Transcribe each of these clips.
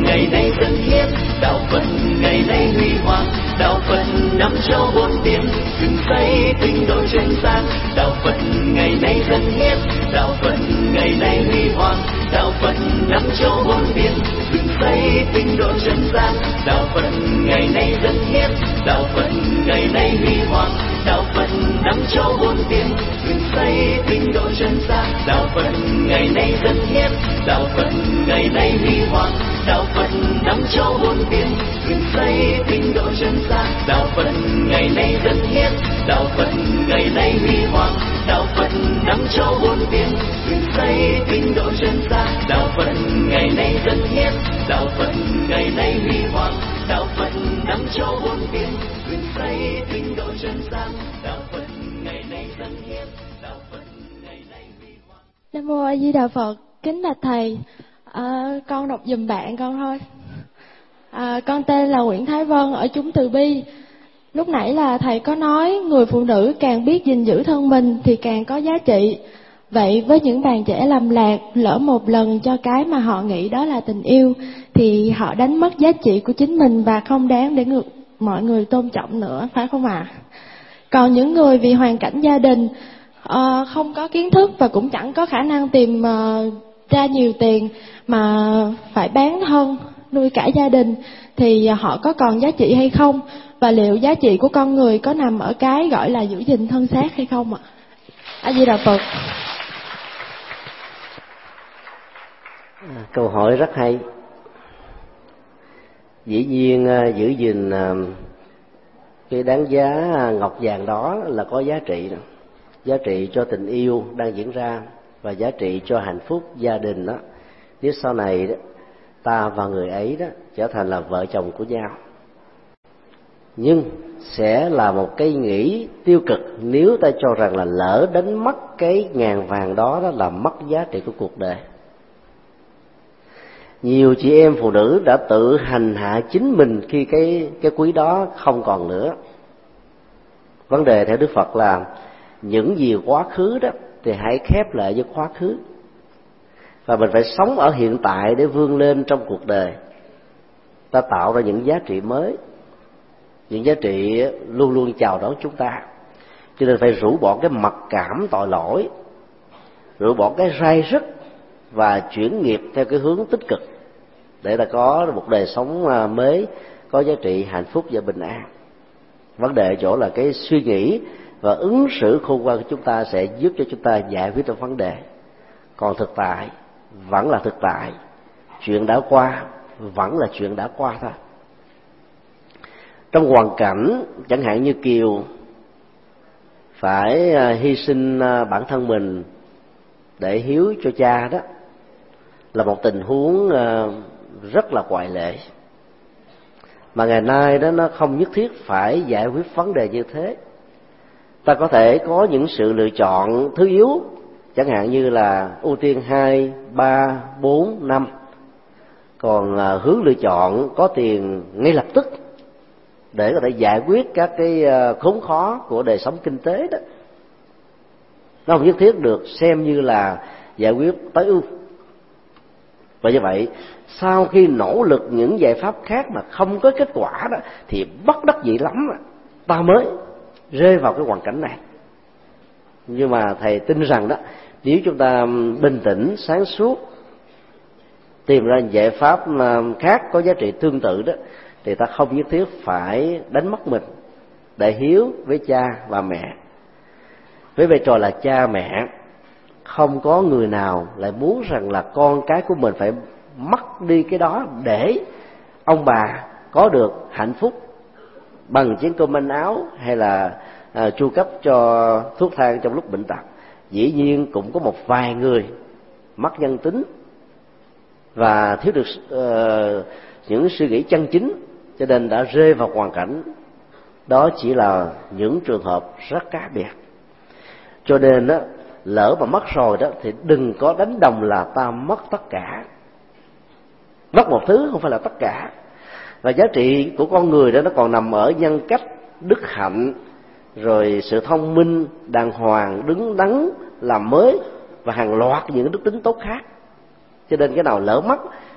ngày nay dân hiến, đạo Phật ngày nay huy hoàng, đạo Phật năm châu bốn biển, dựng xây tinh độ chân gian. Đạo Phật ngày nay dân hiến, đạo Phật ngày nay huy hoàng, đạo Phật năm châu bốn biển, dựng xây tinh độ chân gian. Đạo Phật ngày nay dân hiến, đạo Phật ngày nay huy hoàng, đạo Phật năm châu bốn biển, dựng xây tinh độ chân gian. Đạo Phật ngày nay dân hiến, đạo Phật ngày nay huy hoàng, đạo Phật năm châu bốn biển, dựng xây tinh độ chân gian. Đạo Phật ngày nay dân hiến, đạo Phật ngày nay huy hoàng, đạo Phật năm châu bốn biển, dựng xây tinh độ chân gian. Đạo Phật ngày nay dân hiến, đạo Phật ngày nay huy hoàng, đạo Phật năm châu bốn biển, dựng xây tinh độ chân gian. Đạo Phật ngày nay dân hiến, đạo Phật ngày nay huy hoàng. Nam mô A Di Đà Phật. Kính bạch thầy, con đọc giùm bạn con thôi. Con tên là Nguyễn Thái Vân ở chúng Từ Bi. Lúc nãy là thầy có nói người phụ nữ càng biết gìn giữ thân mình thì càng có giá trị. Vậy với những bạn trẻ lầm lạc, lỡ một lần cho cái mà họ nghĩ đó là tình yêu thì họ đánh mất giá trị của chính mình và không đáng để mọi người tôn trọng nữa, phải không ạ? Còn những người vì hoàn cảnh gia đình không có kiến thức và cũng chẳng có khả năng tìm ra nhiều tiền mà phải bán thân nuôi cả gia đình thì họ có còn giá trị hay không? Và liệu giá trị của con người có nằm ở cái gọi là giữ gìn thân xác hay không ạ? A Di Đà Phật. Câu hỏi rất hay. Dĩ nhiên giữ gìn cái đáng giá ngọc vàng đó là có giá trị, giá trị cho tình yêu đang diễn ra và giá trị cho hạnh phúc gia đình đó. Nếu sau này đó, ta và người ấy đó trở thành là vợ chồng của nhau, nhưng sẽ là một cái nghĩ tiêu cực nếu ta cho rằng là lỡ đánh mất cái ngàn vàng đó, đó là mất giá trị của cuộc đời. Nhiều chị em phụ nữ đã tự hành hạ chính mình khi cái quý đó không còn nữa. Vấn đề theo Đức Phật là những gì quá khứ đó thì hãy khép lại với quá khứ, và mình phải sống ở hiện tại để vươn lên trong cuộc đời. Ta tạo ra những giá trị mới, những giá trị luôn luôn chào đón chúng ta. Cho nên phải rũ bỏ cái mặc cảm tội lỗi, rũ bỏ cái rai rứt và chuyển nghiệp theo cái hướng tích cực để ta có một đời sống mới, có giá trị hạnh phúc và bình an. Vấn đề ở chỗ là cái suy nghĩ và ứng xử khôn ngoan của chúng ta sẽ giúp cho chúng ta giải quyết được vấn đề. Còn thực tại vẫn là thực tại, chuyện đã qua vẫn là chuyện đã qua thôi. Trong hoàn cảnh chẳng hạn như Kiều phải hy sinh bản thân mình để hiếu cho cha đó, là một tình huống rất là ngoại lệ, mà ngày nay đó nó không nhất thiết phải giải quyết vấn đề như thế. Ta có thể có những sự lựa chọn thứ yếu, chẳng hạn như là ưu tiên 2, 3, 4, 5, còn hướng lựa chọn có tiền ngay lập tức để có thể giải quyết các cái khốn khó của đời sống kinh tế đó, nó không nhất thiết được xem như là giải quyết tối ưu. Và như vậy, sau khi nỗ lực những giải pháp khác mà không có kết quả đó, thì bất đắc dĩ lắm ta mới rơi vào cái hoàn cảnh này. Nhưng mà thầy tin rằng đó, nếu chúng ta bình tĩnh, sáng suốt, tìm ra giải pháp khác có giá trị tương tự đó, thì ta không nhất thiết phải đánh mất mình để hiếu với cha và mẹ. Với vai trò là cha mẹ, không có người nào lại muốn rằng là con cái của mình phải mất đi cái đó để ông bà có được hạnh phúc bằng chén cơm manh áo hay là chu cấp cho thuốc thang trong lúc bệnh tật. Dĩ nhiên cũng có một vài người mất nhân tính và thiếu được những suy nghĩ chân chính, cho nên đã rơi vào hoàn cảnh đó. Chỉ là những trường hợp rất cá biệt. Cho nên đó, lỡ mà mất rồi đó thì đừng có đánh đồng là ta mất tất cả. Mất một thứ không phải là tất cả. Và giá trị của con người đó nó còn nằm ở nhân cách, đức hạnh, rồi sự thông minh, đàng hoàng, đứng đắn, làm mới và hàng loạt những đức tính tốt khác. Cho nên cái nào lỡ mất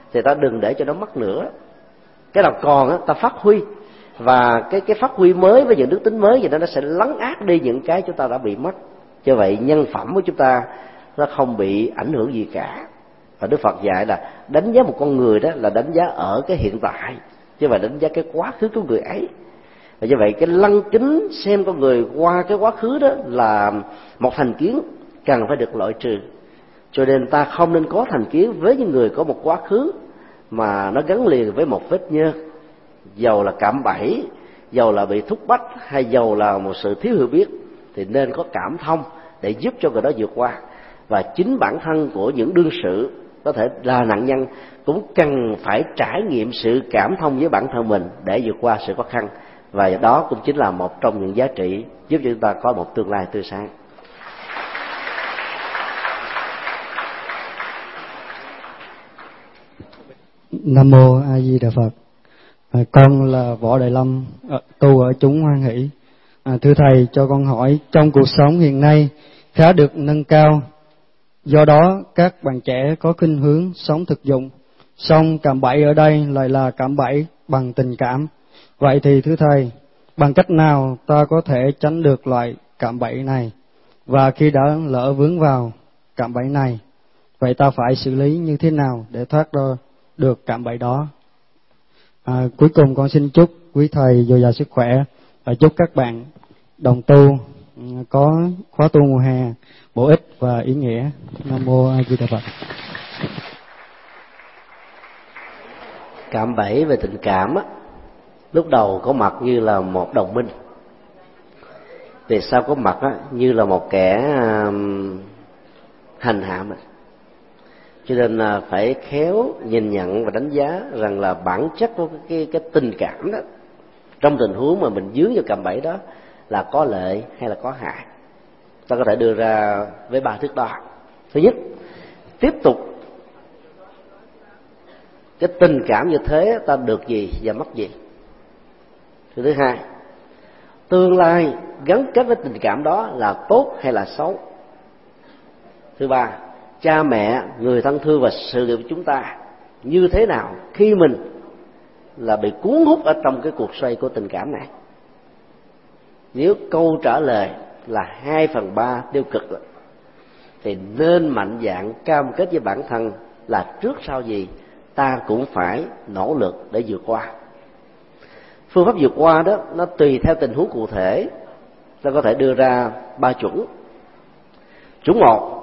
thì ta đừng để cho nó mất nữa. Cái nào còn á ta phát huy, và cái phát huy mới với những đức tính mới, vậy nó sẽ lấn át đi những cái chúng ta đã bị mất. Cho vậy nhân phẩm của chúng ta nó không bị ảnh hưởng gì cả. Và Đức Phật dạy là đánh giá một con người đó là đánh giá ở cái hiện tại, chứ không phải đánh giá cái quá khứ của người ấy. Và như vậy cái lăng kính xem con người qua cái quá khứ đó là một thành kiến cần phải được loại trừ. Cho nên ta không nên có thành kiến với những người có một quá khứ mà nó gắn liền với một vết nhơ, dầu là cạm bẫy, dầu là bị thúc bách, hay dầu là một sự thiếu hiểu biết, thì nên có cảm thông để giúp cho người đó vượt qua. Và chính bản thân của những đương sự có thể là nạn nhân cũng cần phải trải nghiệm sự cảm thông với bản thân mình để vượt qua sự khó khăn. Và đó cũng chính là một trong những giá trị giúp cho chúng ta có một tương lai tươi sáng. Nam mô A Di Đà Phật. Con là Võ Đại Lâm, tu ở chúng Hoan Hỷ. Thưa thầy, cho con hỏi, trong cuộc sống hiện nay khá được nâng cao, do đó các bạn trẻ có khuynh hướng sống thực dụng, song cạm bẫy ở đây lại là cạm bẫy bằng tình cảm. Vậy thì thưa thầy, bằng cách nào ta có thể tránh được loại cạm bẫy này? Và khi đã lỡ vướng vào cạm bẫy này, vậy ta phải xử lý như thế nào để thoát ra được cạm bẫy đó? Cuối cùng con xin chúc quý thầy dồi dào sức khỏe và chúc các bạn đồng tu có khóa tu mùa hè bổ ích và ý nghĩa. Nam mô A Di Đà Phật. Cạm bẫy về tình cảm á, lúc đầu có mặt như là một đồng minh, về sau có mặt á, như là một kẻ hành hạ mình. Cho nên là phải khéo nhìn nhận và đánh giá rằng là bản chất của cái tình cảm đó, trong tình huống mà mình dướng vào cạm bẫy đó, là có lợi hay là có hại. Ta có thể đưa ra với 3 thước đo. Thứ nhất, tiếp tục cái tình cảm như thế ta được gì và mất gì. Thứ hai, tương lai gắn kết với tình cảm đó là tốt hay là xấu. Thứ ba, cha mẹ, người thân thương và sự nghiệp của chúng ta như thế nào khi mình là bị cuốn hút ở trong cái cuộc xoay của tình cảm này. Nếu câu trả lời là 2/3 tiêu cực thì nên mạnh dạn cam kết với bản thân là trước sau gì ta cũng phải nỗ lực để vượt qua. Phương pháp vượt qua đó nó tùy theo tình huống cụ thể. Ta có thể đưa ra 3 chuẩn. Chuẩn 1,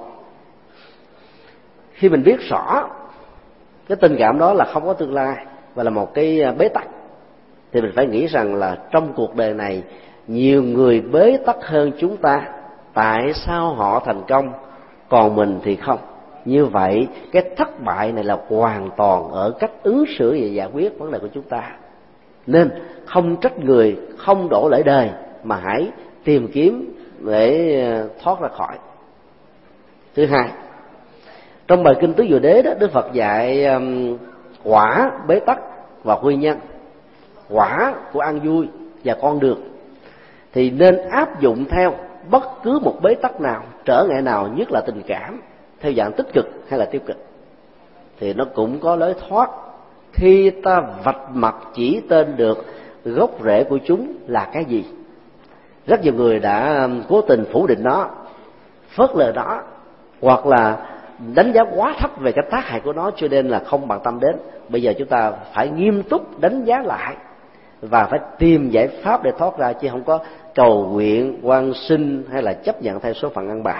khi mình biết rõ cái tình cảm đó là không có tương lai và là một cái bế tắc, thì mình phải nghĩ rằng là trong cuộc đời này nhiều người bế tắc hơn chúng ta, tại sao họ thành công còn mình thì không? Như vậy cái thất bại này là hoàn toàn ở cách ứng xử và giải quyết vấn đề của chúng ta. Nên không trách người, không đổ lỗi đời, mà hãy tìm kiếm để thoát ra khỏi. Thứ hai, trong bài kinh Tứ Diệu Đế đó, Đức Phật dạy quả, bế tắc và nguyên nhân. Quả của an vui và con đường thì nên áp dụng theo bất cứ một bế tắc nào, trở ngại nào, nhất là tình cảm, theo dạng tích cực hay là tiêu cực, thì nó cũng có lối thoát khi ta vạch mặt chỉ tên được gốc rễ của chúng là cái gì. Rất nhiều người đã cố tình phủ định nó, phớt lờ nó, hoặc là đánh giá quá thấp về cái tác hại của nó, cho nên là không bận tâm đến. Bây giờ chúng ta phải nghiêm túc đánh giá lại và phải tìm giải pháp để thoát ra, chứ không có cầu nguyện, van xin hay là chấp nhận theo số phận ăn bài.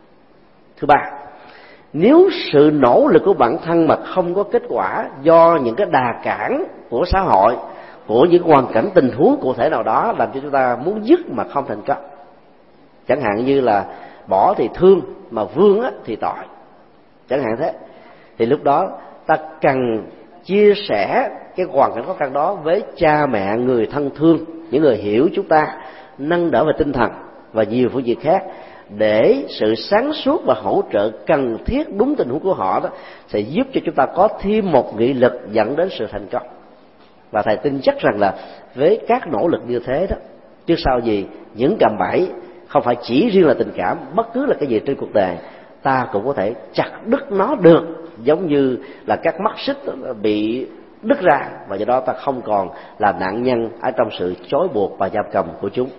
Thứ ba, nếu sự nỗ lực của bản thân mà không có kết quả do những cái đà cản của xã hội, của những hoàn cảnh tình huống cụ thể nào đó làm cho chúng ta muốn dứt mà không thành công, chẳng hạn như là bỏ thì thương mà vương thì tội, chẳng hạn thế, thì lúc đó ta cần chia sẻ cái hoàn cảnh khó khăn đó với cha mẹ, người thân thương, những người hiểu chúng ta, nâng đỡ về tinh thần và nhiều phương diện khác, để sự sáng suốt và hỗ trợ cần thiết đúng tình huống của họ đó sẽ giúp cho chúng ta có thêm một nghị lực dẫn đến sự thành công. Và thầy tin chắc rằng là với các nỗ lực như thế đó, trước sau gì những cạm bẫy không phải chỉ riêng là tình cảm, bất cứ là cái gì trên cuộc đời ta cũng có thể chặt đứt nó được, giống như là các mắt xích bị đứt ra, và do đó ta không còn là nạn nhân ở trong sự trói buộc và giam cầm của chúng.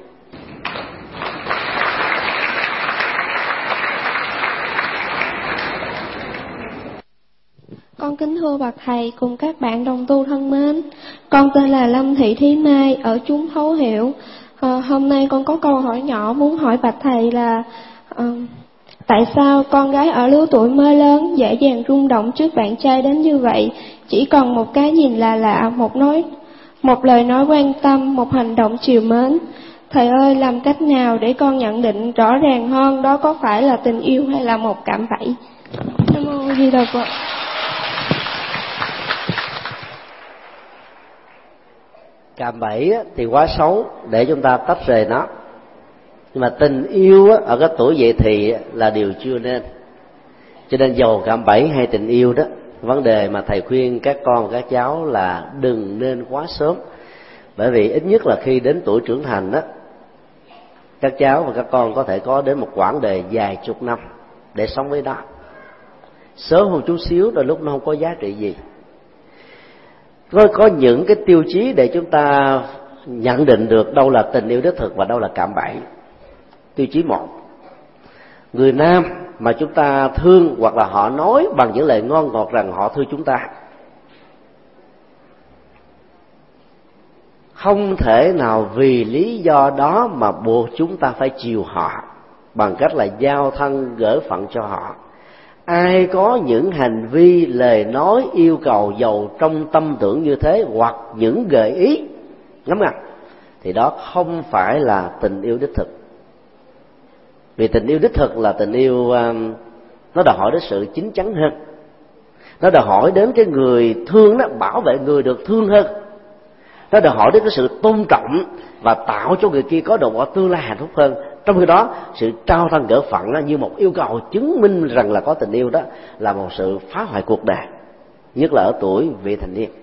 Con kính thưa bậc thầy cùng các bạn đồng tu thân mến, con tên là Lâm Thị Thí Mai ở chúng Thấu Hiểu. Hôm nay con có câu hỏi nhỏ muốn hỏi bạch thầy là tại sao con gái ở lứa tuổi mới lớn dễ dàng rung động trước bạn trai đến như vậy? Chỉ cần một cái nhìn là lạ, một lời nói quan tâm, một hành động trìu mến. Thầy ơi, làm cách nào để con nhận định rõ ràng hơn đó có phải là tình yêu hay là một cạm bẫy? Nam mô Di Đà Phật. Cạm bẫy thì quá xấu để chúng ta tách rời nó, nhưng mà tình yêu ở cái tuổi dậy thì là điều chưa nên. Cho nên dầu cạm bẫy hay tình yêu đó, vấn đề mà thầy khuyên các con các cháu là đừng nên quá sớm. Bởi vì ít nhất là khi đến tuổi trưởng thành đó, các cháu và các con có thể có đến một quãng đời vài chục năm để sống với nó. Sớm hơn chút xíu đôi lúc nó không có giá trị gì. Có những cái tiêu chí để chúng ta nhận định được đâu là tình yêu đích thực và đâu là cạm bẫy. Tiêu chí 1, người nam mà chúng ta thương hoặc là họ nói bằng những lời ngon ngọt rằng họ thương chúng ta, không thể nào vì lý do đó mà buộc chúng ta phải chiều họ bằng cách là giao thân gỡ phận cho họ. Ai có những hành vi, lời nói, yêu cầu giàu trong tâm tưởng như thế, hoặc những gợi ý ngắm ngặt, thì đó không phải là tình yêu đích thực. Vì tình yêu đích thực là tình yêu nó đòi hỏi đến sự chín chắn hơn, nó đòi hỏi đến cái người thương đó bảo vệ người được thương hơn, nó đòi hỏi đến cái sự tôn trọng và tạo cho người kia có được một tương lai hạnh phúc hơn. Trong khi đó, sự trao thân gỡ phận như một yêu cầu chứng minh rằng là có tình yêu, đó là một sự phá hoại cuộc đời, nhất là ở tuổi vị thành niên.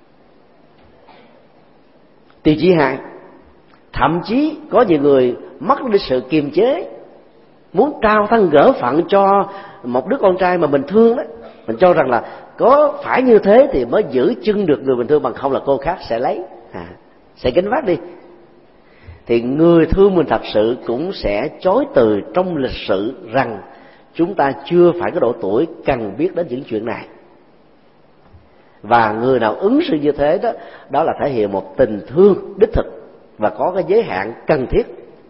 Tiêu chí 2, thậm chí có nhiều người mất đi sự kiềm chế, muốn trao thân gỡ phận cho một đứa con trai mà mình thương đó. Mình cho rằng là có phải như thế thì mới giữ chân được người mình thương, bằng không là cô khác sẽ lấy, sẽ gánh vác đi. Thì người thương mình thật sự cũng sẽ chối từ trong lịch sử rằng chúng ta chưa phải có độ tuổi cần biết đến những chuyện này. Và người nào ứng xử như thế đó, đó là thể hiện một tình thương đích thực và có cái giới hạn cần thiết.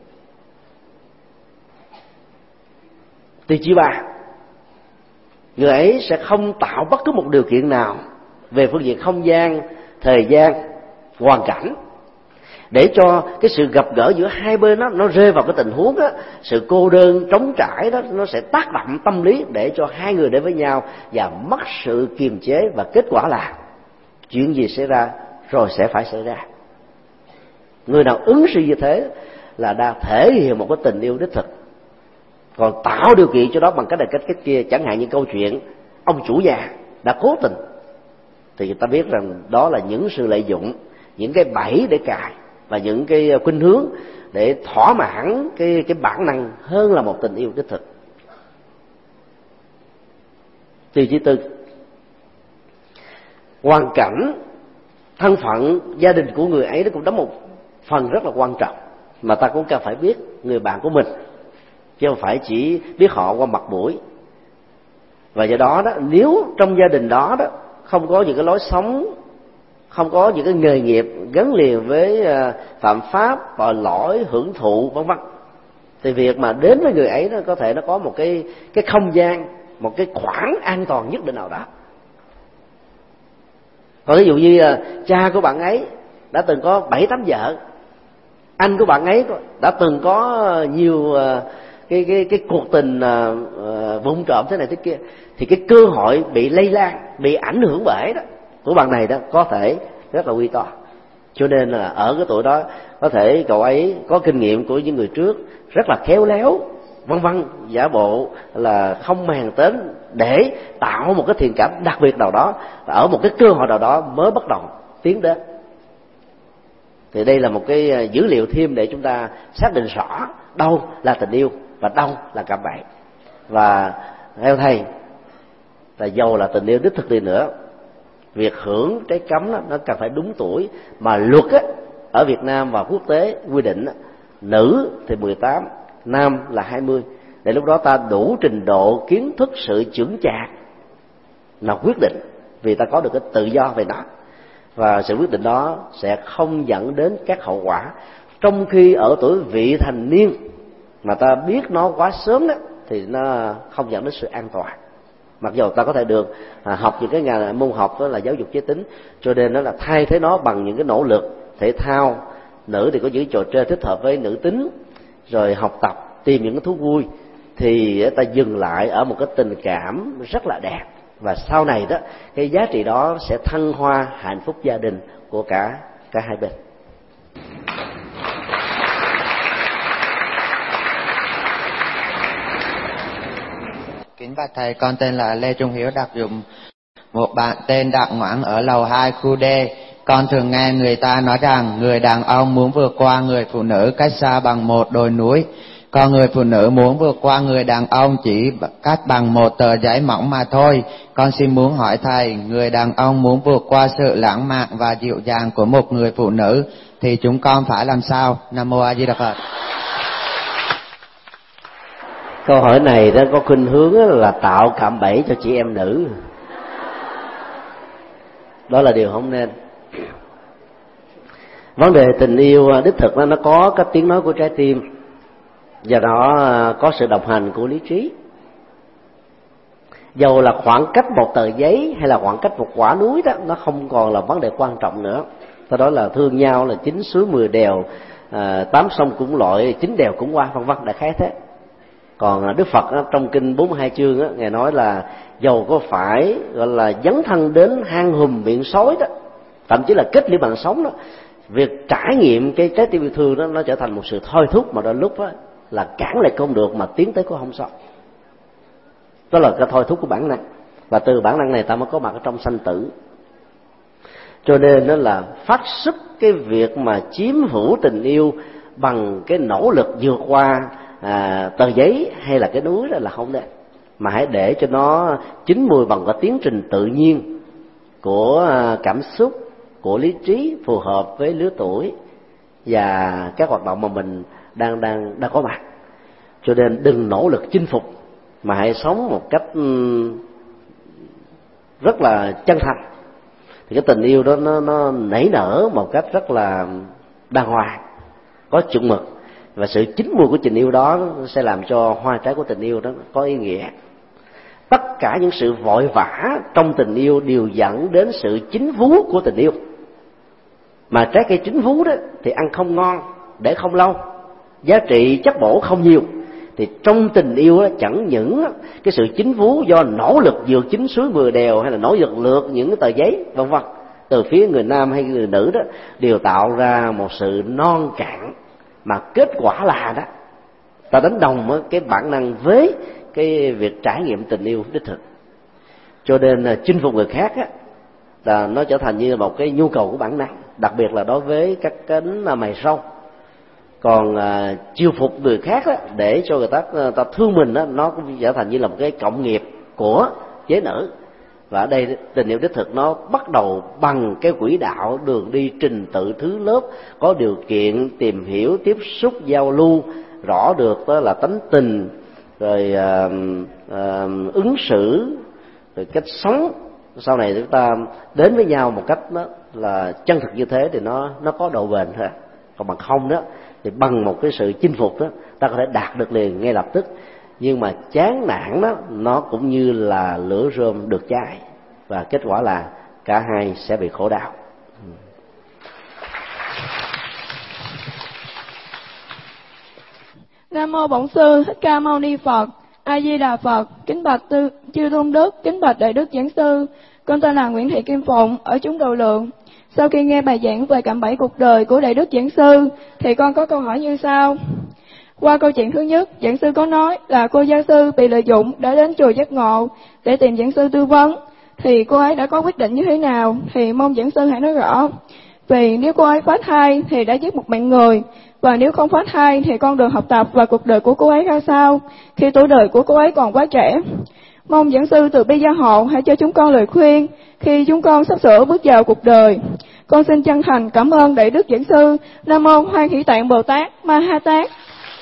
Tiêu chí 3, người ấy sẽ không tạo bất cứ một điều kiện nào về phương diện không gian, thời gian, hoàn cảnh để cho cái sự gặp gỡ giữa hai bên đó, nó rơi vào cái tình huống đó, sự cô đơn trống trải đó, nó sẽ tác động tâm lý để cho hai người đến với nhau và mất sự kiềm chế, và kết quả là chuyện gì xảy ra rồi sẽ phải xảy ra. Người nào ứng xử như thế là đang thể hiện một cái tình yêu đích thực. Còn tạo điều kiện cho đó bằng cách này cách kia, chẳng hạn như câu chuyện ông chủ nhà đã cố tình, thì người ta biết rằng đó là những sự lợi dụng, những cái bẫy để cài và những cái khuynh hướng để thỏa mãn cái bản năng hơn là một tình yêu đích thực. Tiêu chí 4, hoàn cảnh, thân phận, gia đình của người ấy nó cũng đóng một phần rất là quan trọng mà ta cũng cần phải biết người bạn của mình, chứ không phải chỉ biết họ qua mặt mũi. Và do đó đó, nếu trong gia đình đó đó không có những cái lối sống, không có những cái nghề nghiệp gắn liền với phạm pháp, tội lỗi, hưởng thụ vân vân, thì việc mà đến với người ấy nó có thể nó có một cái không gian, một cái khoảng an toàn nhất định nào đó. Còn ví dụ như cha của bạn ấy đã từng có 7-8 vợ, anh của bạn ấy đã từng có nhiều cái cuộc tình vụng trộm thế này thế kia, thì cái cơ hội bị lây lan, bị ảnh hưởng bởi đó của bạn này đó có thể rất là nguy to. Cho nên là ở cái tuổi đó có thể cậu ấy có kinh nghiệm của những người trước, rất là khéo léo vân vân, giả bộ là không màng đến để tạo một cái thiện cảm đặc biệt nào đó, và ở một cái cơ hội nào đó mới bắt đầu tiến đến. Thì đây là một cái dữ liệu thêm để chúng ta xác định rõ đâu là tình yêu và đâu là cạm bẫy. Và theo thầy, là dầu là tình yêu đích thực đi nữa, việc hưởng trái cấm đó, nó cần phải đúng tuổi. Mà luật á, ở Việt Nam và quốc tế quy định á, nữ thì 18, nam là 20. Để lúc đó ta đủ trình độ kiến thức, sự chững chạc là quyết định, vì ta có được cái tự do về nó, và sự quyết định đó sẽ không dẫn đến các hậu quả. Trong khi ở tuổi vị thành niên mà ta biết nó quá sớm đó, thì nó không dẫn đến sự an toàn. Mặc dù ta có thể được học những cái ngành môn học đó là giáo dục giới tính, cho nên nó là thay thế nó bằng những cái nỗ lực thể thao. Nữ thì có những trò chơi thích hợp với nữ tính, rồi học tập, tìm những cái thú vui, thì ta dừng lại ở một cái tình cảm rất là đẹp, và sau này đó cái giá trị đó sẽ thăng hoa hạnh phúc gia đình của cả hai bên. Kính bạch thầy, con tên là Lê Trung Hiếu, đặc dụng một bạn tên Đặng Ngoãn ở lầu 2 khu D. Con thường nghe người ta nói rằng người đàn ông muốn vượt qua người phụ nữ cách xa bằng một đồi núi, còn người phụ nữ muốn vượt qua người đàn ông chỉ cách bằng một tờ giấy mỏng mà thôi. Con xin muốn hỏi thầy, người đàn ông muốn vượt qua sự lãng mạn và dịu dàng của một người phụ nữ thì chúng con phải làm sao? Nam mô A Di Đà Phật. Câu hỏi này nó có khuynh hướng là tạo cạm bẫy cho chị em nữ. Đó là điều không nên. Vấn đề tình yêu đích thực nó có cái tiếng nói của trái tim, và nó có sự đồng hành của lý trí. Dầu là khoảng cách một tờ giấy hay là khoảng cách một quả núi đó, nó không còn là vấn đề quan trọng nữa. Sau đó là thương nhau là 9 suối 10 đèo, 8 sông cũng lội, 9 đèo cũng qua, vân vân, đại khái thế. Còn Đức Phật trong kinh 42 chương ngài nói là dầu có phải gọi là dấn thân đến hang hùm miệng sói đó, thậm chí là kết liễu mạng sống đó, việc trải nghiệm cái trái tim yêu thương đó nó trở thành một sự thôi thúc mà đôi lúc đó, là cản lại không được mà tiến tới cũng không sao. Đó là cái thôi thúc của bản năng, và từ bản năng này ta mới có mặt ở trong sanh tử. Cho nên đó là phát xuất cái việc mà chiếm hữu tình yêu bằng cái nỗ lực vượt qua tờ giấy hay là cái núi đó là không đấy, mà hãy để cho nó chín mùi bằng cái tiến trình tự nhiên của cảm xúc, của lý trí phù hợp với lứa tuổi và các hoạt động mà mình đang có mặt. Cho nên đừng nỗ lực chinh phục, mà hãy sống một cách rất là chân thành, thì cái tình yêu đó nó nảy nở một cách rất là đàng hoàng, có chừng mực, và sự chín mùi của tình yêu đó sẽ làm cho hoa trái của tình yêu đó có ý nghĩa. Tất cả những sự vội vã trong tình yêu đều dẫn đến sự chín vú của tình yêu, mà trái cây chín vú đó thì ăn không ngon, để không lâu, giá trị chất bổ không nhiều. Thì trong tình yêu đó, chẳng những cái sự chín vú do nỗ lực vượt 9 suối 10 đèo hay là nỗ lực lượt những tờ giấy vân vân từ phía người nam hay người nữ đó, đều tạo ra một sự non cạn, mà kết quả là đó ta đánh đồng cái bản năng với cái việc trải nghiệm tình yêu đích thực. Cho nên chinh phục người khác á, là nó trở thành như một cái nhu cầu của bản năng, đặc biệt là đối với các cánh mày râu. Còn chiêu phục người khác á, để cho người ta thương mình á, nó cũng trở thành như là một cái cộng nghiệp của giới nữ. Và ở đây tình yêu đích thực nó bắt đầu bằng cái quỹ đạo đường đi trình tự thứ lớp, có điều kiện tìm hiểu, tiếp xúc, giao lưu, rõ được đó là tánh tình, rồi ứng xử, rồi cách sống. Sau này chúng ta đến với nhau một cách đó là chân thực như thế thì nó có độ bền thôi. Còn bằng không đó thì bằng một cái sự chinh phục đó ta có thể đạt được liền ngay lập tức, nhưng mà chán nản đó nó cũng như là lửa rơm được cháy, và kết quả là cả hai sẽ bị khổ đau. Nam mô Bổn Sư Thích Ca Mâu Ni Phật. A Di Đà Phật. Kính bạch chư tôn đức, kính bạch đại đức giảng sư. Con tên là Nguyễn Thị Kim Phụng ở chúng Đầu Lượng. Sau khi nghe bài giảng về cạm bẫy cuộc đời của đại đức giảng sư thì con có câu hỏi như sau. Qua câu chuyện thứ nhất, giảng sư có nói là cô gia sư bị lợi dụng đã đến chùa Giác Ngộ để tìm giảng sư tư vấn, thì cô ấy đã có quyết định như thế nào thì mong giảng sư hãy nói rõ. Vì nếu cô ấy phá thai thì đã giết một mạng người, và nếu không phá thai thì con đường học tập và cuộc đời của cô ấy ra sao khi tuổi đời của cô ấy còn quá trẻ. Mong giảng sư từ bi gia hộ hãy cho chúng con lời khuyên khi chúng con sắp sửa bước vào cuộc đời. Con xin chân thành cảm ơn Đại Đức Giảng sư. Nam mô Hoan Hỷ Tạng Bồ Tát Ma Ha Tát.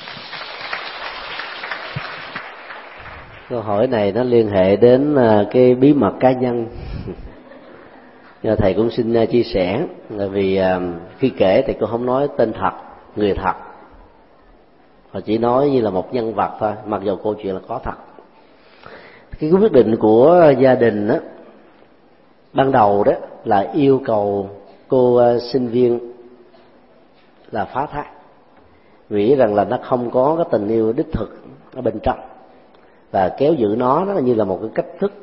Câu hỏi này nó liên hệ đến cái bí mật cá nhân. Thầy cũng xin chia sẻ, là vì khi kể thì cô không nói tên thật, người thật, và chỉ nói như là một nhân vật thôi, mặc dù câu chuyện là có thật. Cái quyết định của gia đình đó, ban đầu đó là yêu cầu cô sinh viên là phá thai, vì rằng là nó không có cái tình yêu đích thực ở bên trong, và kéo giữ nó là như là một cái cách thức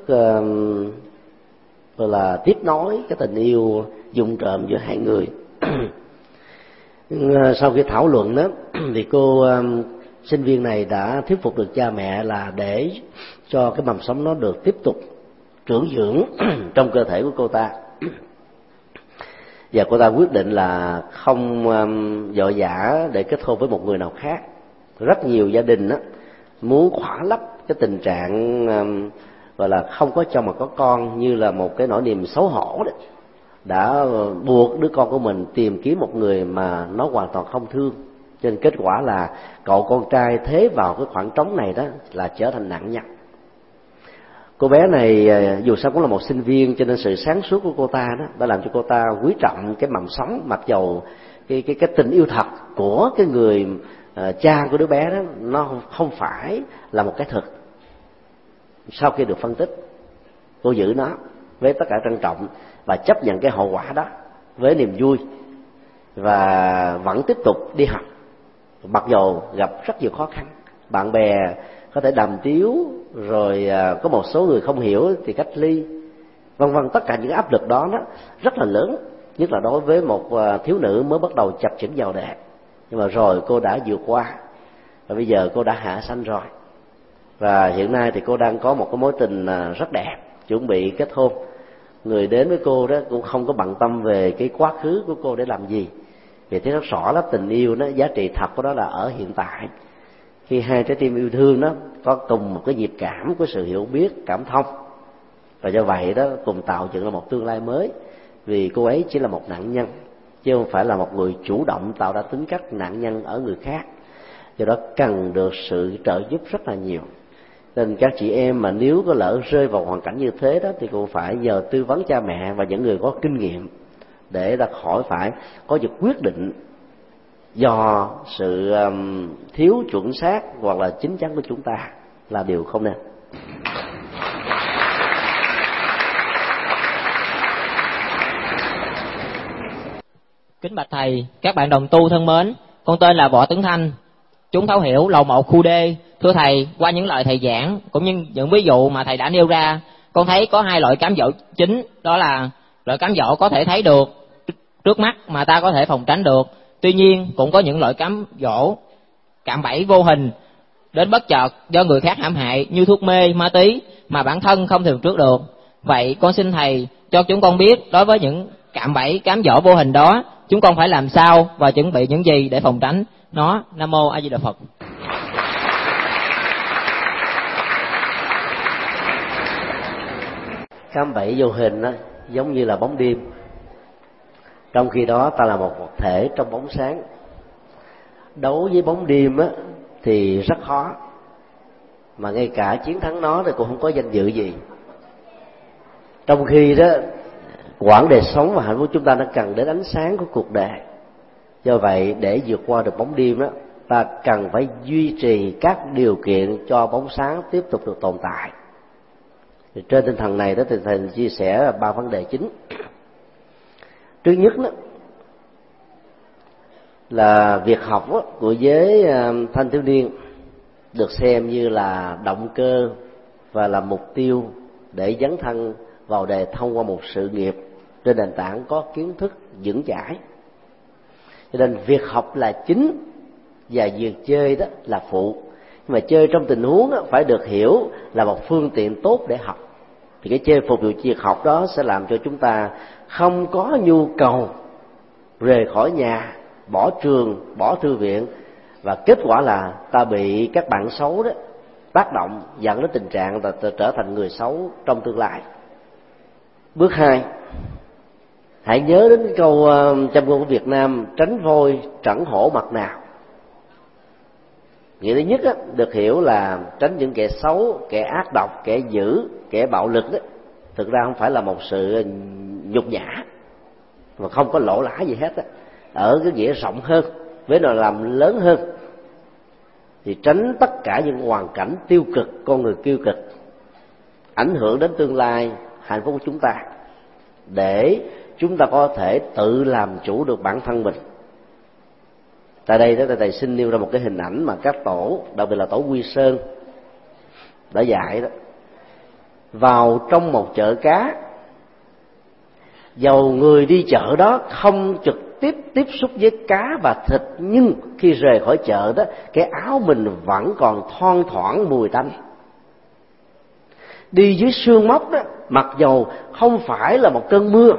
gọi là tiếp nối cái tình yêu vụng trộm giữa hai người. Sau khi thảo luận đó thì cô sinh viên này đã thuyết phục được cha mẹ là để cho cái mầm sống nó được tiếp tục trưởng dưỡng trong cơ thể của cô ta, và cô ta quyết định là không vội vã để kết hôn với một người nào khác. Rất nhiều gia đình đó muốn khỏa lấp cái tình trạng gọi là không có chồng mà có con như là một cái nỗi niềm xấu hổ đó, đã buộc đứa con của mình tìm kiếm một người mà nó hoàn toàn không thương. Cho nên kết quả là cậu con trai thế vào cái khoảng trống này đó là trở thành nạn nhân. Cô bé này dù sao cũng là một sinh viên, cho nên sự sáng suốt của cô ta đó đã làm cho cô ta quý trọng cái mầm sống, mặc dầu cái tình yêu thật của cái người cha của đứa bé đó nó không phải là một cái thực. Sau khi được phân tích, cô giữ nó với tất cả trân trọng và chấp nhận cái hậu quả đó với niềm vui, và vẫn tiếp tục đi học, mặc dầu gặp rất nhiều khó khăn. Bạn bè có thể đàm tiếu, rồi có một số người không hiểu thì cách ly, vân vân. Tất cả những áp lực đó rất là lớn, nhất là đối với một thiếu nữ mới bắt đầu chập chững vào đời. Nhưng mà rồi cô đã vượt qua, và bây giờ cô đã hạ sanh rồi, và hiện nay thì cô đang có một cái mối tình rất đẹp, chuẩn bị kết hôn. Người đến với cô đó cũng không có bận tâm về cái quá khứ của cô để làm gì, vì thấy rất rõ là tình yêu nó, giá trị thật của nó là ở hiện tại. Khi hai trái tim yêu thương nó có cùng một cái nhịp cảm của sự hiểu biết, cảm thông, và do vậy đó cùng tạo dựng ra một tương lai mới. Vì cô ấy chỉ là một nạn nhân, chứ không phải là một người chủ động tạo ra tính cách nạn nhân ở người khác. Do đó cần được sự trợ giúp rất là nhiều. Nên các chị em mà nếu có lỡ rơi vào hoàn cảnh như thế đó thì cũng phải nhờ tư vấn cha mẹ và những người có kinh nghiệm, để ta khỏi phải có những quyết định do sự thiếu chuẩn xác hoặc là chín chắn của chúng ta, là điều không nên. Kính bạch thầy, các bạn đồng tu thân mến, con tên là Võ Tấn Thanh, chúng thấu hiểu lầu 1 khu D. Thưa thầy, qua những lời thầy giảng cũng như những ví dụ mà thầy đã nêu ra, con thấy có hai loại cám dỗ chính. Đó là loại cám dỗ có thể thấy được trước mắt mà ta có thể phòng tránh được, tuy nhiên cũng có những loại cám dỗ cạm bẫy vô hình đến bất chợt do người khác hãm hại, như thuốc mê, ma túy mà bản thân không lường trước được. Vậy con xin thầy cho chúng con biết, đối với những cạm bẫy cám dỗ vô hình đó, chúng con phải làm sao và chuẩn bị những gì để phòng tránh nó. Nam mô A Di Đà Phật. Cám bẫy vô hình đó giống như là bóng đêm, trong khi đó ta là một vật thể trong bóng sáng. Đấu với bóng đêm á thì rất khó, mà ngay cả chiến thắng nó thì cũng không có danh dự gì. Trong khi đó quãng đời sống và hạnh phúc chúng ta nó cần đến ánh sáng của cuộc đời. Do vậy để vượt qua được bóng đêm đó, ta cần phải duy trì các điều kiện cho bóng sáng tiếp tục được tồn tại. Thì trên tinh thần này đó thì thầy chia sẻ 3 vấn đề chính. Thứ nhất đó là việc học của giới thanh thiếu niên được xem như là động cơ và là mục tiêu để dấn thân vào đề thông qua một sự nghiệp trên nền tảng có kiến thức vững chãi. Cho nên việc học là chính và việc chơi đó là phụ. Nhưng mà chơi trong tình huống đó phải được hiểu là một phương tiện tốt để học. Thì cái chơi phục vụ việc học đó sẽ làm cho chúng ta không có nhu cầu rời khỏi nhà, bỏ trường, bỏ thư viện, và kết quả là ta bị các bạn xấu đó tác động dẫn đến tình trạng là trở thành người xấu trong tương lai. Bước 2, hãy nhớ đến cái câu châm ngôn của Việt Nam: tránh voi trẳng hổ mặt nào. Nghĩa thứ nhất á, được hiểu là tránh những kẻ xấu, kẻ ác độc, kẻ dữ, kẻ bạo lực đó. Thực ra không phải là một sự nhục nhã mà không có lỗ lã gì hết á. Ở cái nghĩa rộng hơn, với nó làm lớn hơn, thì tránh tất cả những hoàn cảnh tiêu cực, con người tiêu cực ảnh hưởng đến tương lai hạnh phúc của chúng ta, để chúng ta có thể tự làm chủ được bản thân mình. Tại đây đó, thầy xin nêu ra một cái hình ảnh mà các tổ, đặc biệt là tổ Quy Sơn đã dạy đó. Vào trong một chợ cá, dầu người đi chợ đó không trực tiếp tiếp xúc với cá và thịt, nhưng khi rời khỏi chợ đó, cái áo mình vẫn còn thoang thoảng mùi tanh. Đi dưới sương móc đó, mặc dầu không phải là một cơn mưa,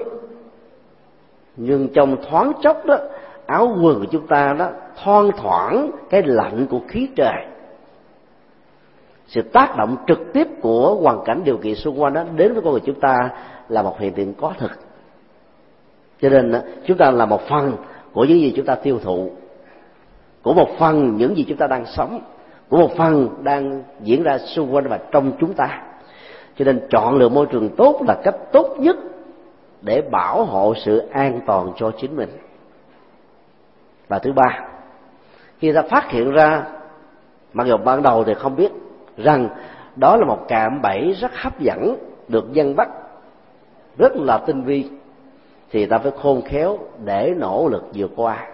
nhưng trong thoáng chốc đó, áo quần của chúng ta đó thoang thoảng cái lạnh của khí trời. Sự tác động trực tiếp của hoàn cảnh điều kiện xung quanh đó đến với con người chúng ta là một hiện tượng có thực. Cho nên chúng ta là một phần của những gì chúng ta tiêu thụ, của một phần những gì chúng ta đang sống, của một phần đang diễn ra xung quanh và trong chúng ta. Cho nên chọn lựa môi trường tốt là cách tốt nhất để bảo hộ sự an toàn cho chính mình. Và thứ ba, khi ta phát hiện ra, mặc dù ban đầu thì không biết, rằng đó là một cạm bẫy rất hấp dẫn, được dân bắt rất là tinh vi, thì ta phải khôn khéo để nỗ lực vượt qua.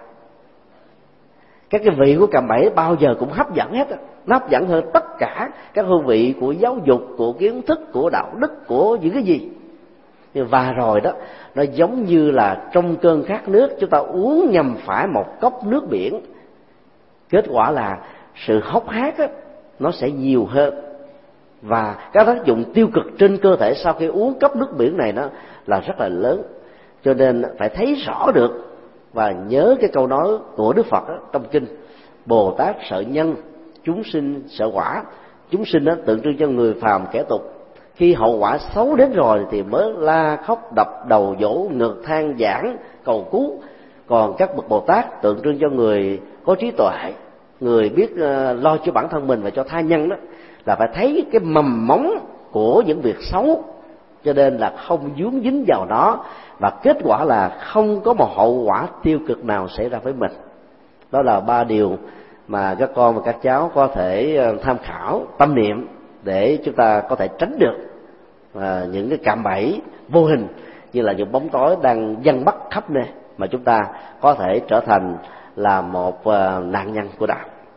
Các cái vị của cạm bẫy bao giờ cũng hấp dẫn hết, nó hấp dẫn hơn tất cả các hương vị của giáo dục, của kiến thức, của đạo đức, của những cái gì. Và rồi đó, nó giống như là trong cơn khát nước, chúng ta uống nhầm phải một cốc nước biển, kết quả là sự hốc hác á, nó sẽ nhiều hơn, và các tác dụng tiêu cực trên cơ thể sau khi uống cốc nước biển này nó là rất là lớn. Cho nên phải thấy rõ được và nhớ cái câu nói của Đức Phật đó, trong kinh: Bồ Tát sợ nhân, chúng sinh sợ quả. Chúng sinh đó tượng trưng cho người phàm kẻ tục, khi hậu quả xấu đến rồi thì mới la khóc đập đầu vỗ ngực than vãn cầu cứu. Còn các bậc Bồ Tát tượng trưng cho người có trí tuệ, người biết lo cho bản thân mình và cho tha nhân đó, là phải thấy cái mầm móng của những việc xấu, cho nên là không vướng dính vào nó, và kết quả là không có một hậu quả tiêu cực nào xảy ra với mình. Đó là 3 điều mà các con và các cháu có thể tham khảo, tâm niệm, để chúng ta có thể tránh được những cái cạm bẫy vô hình như là những bóng tối đang giăng bắt khắp nơi, mà chúng ta có thể trở thành là một nạn nhân của đạo.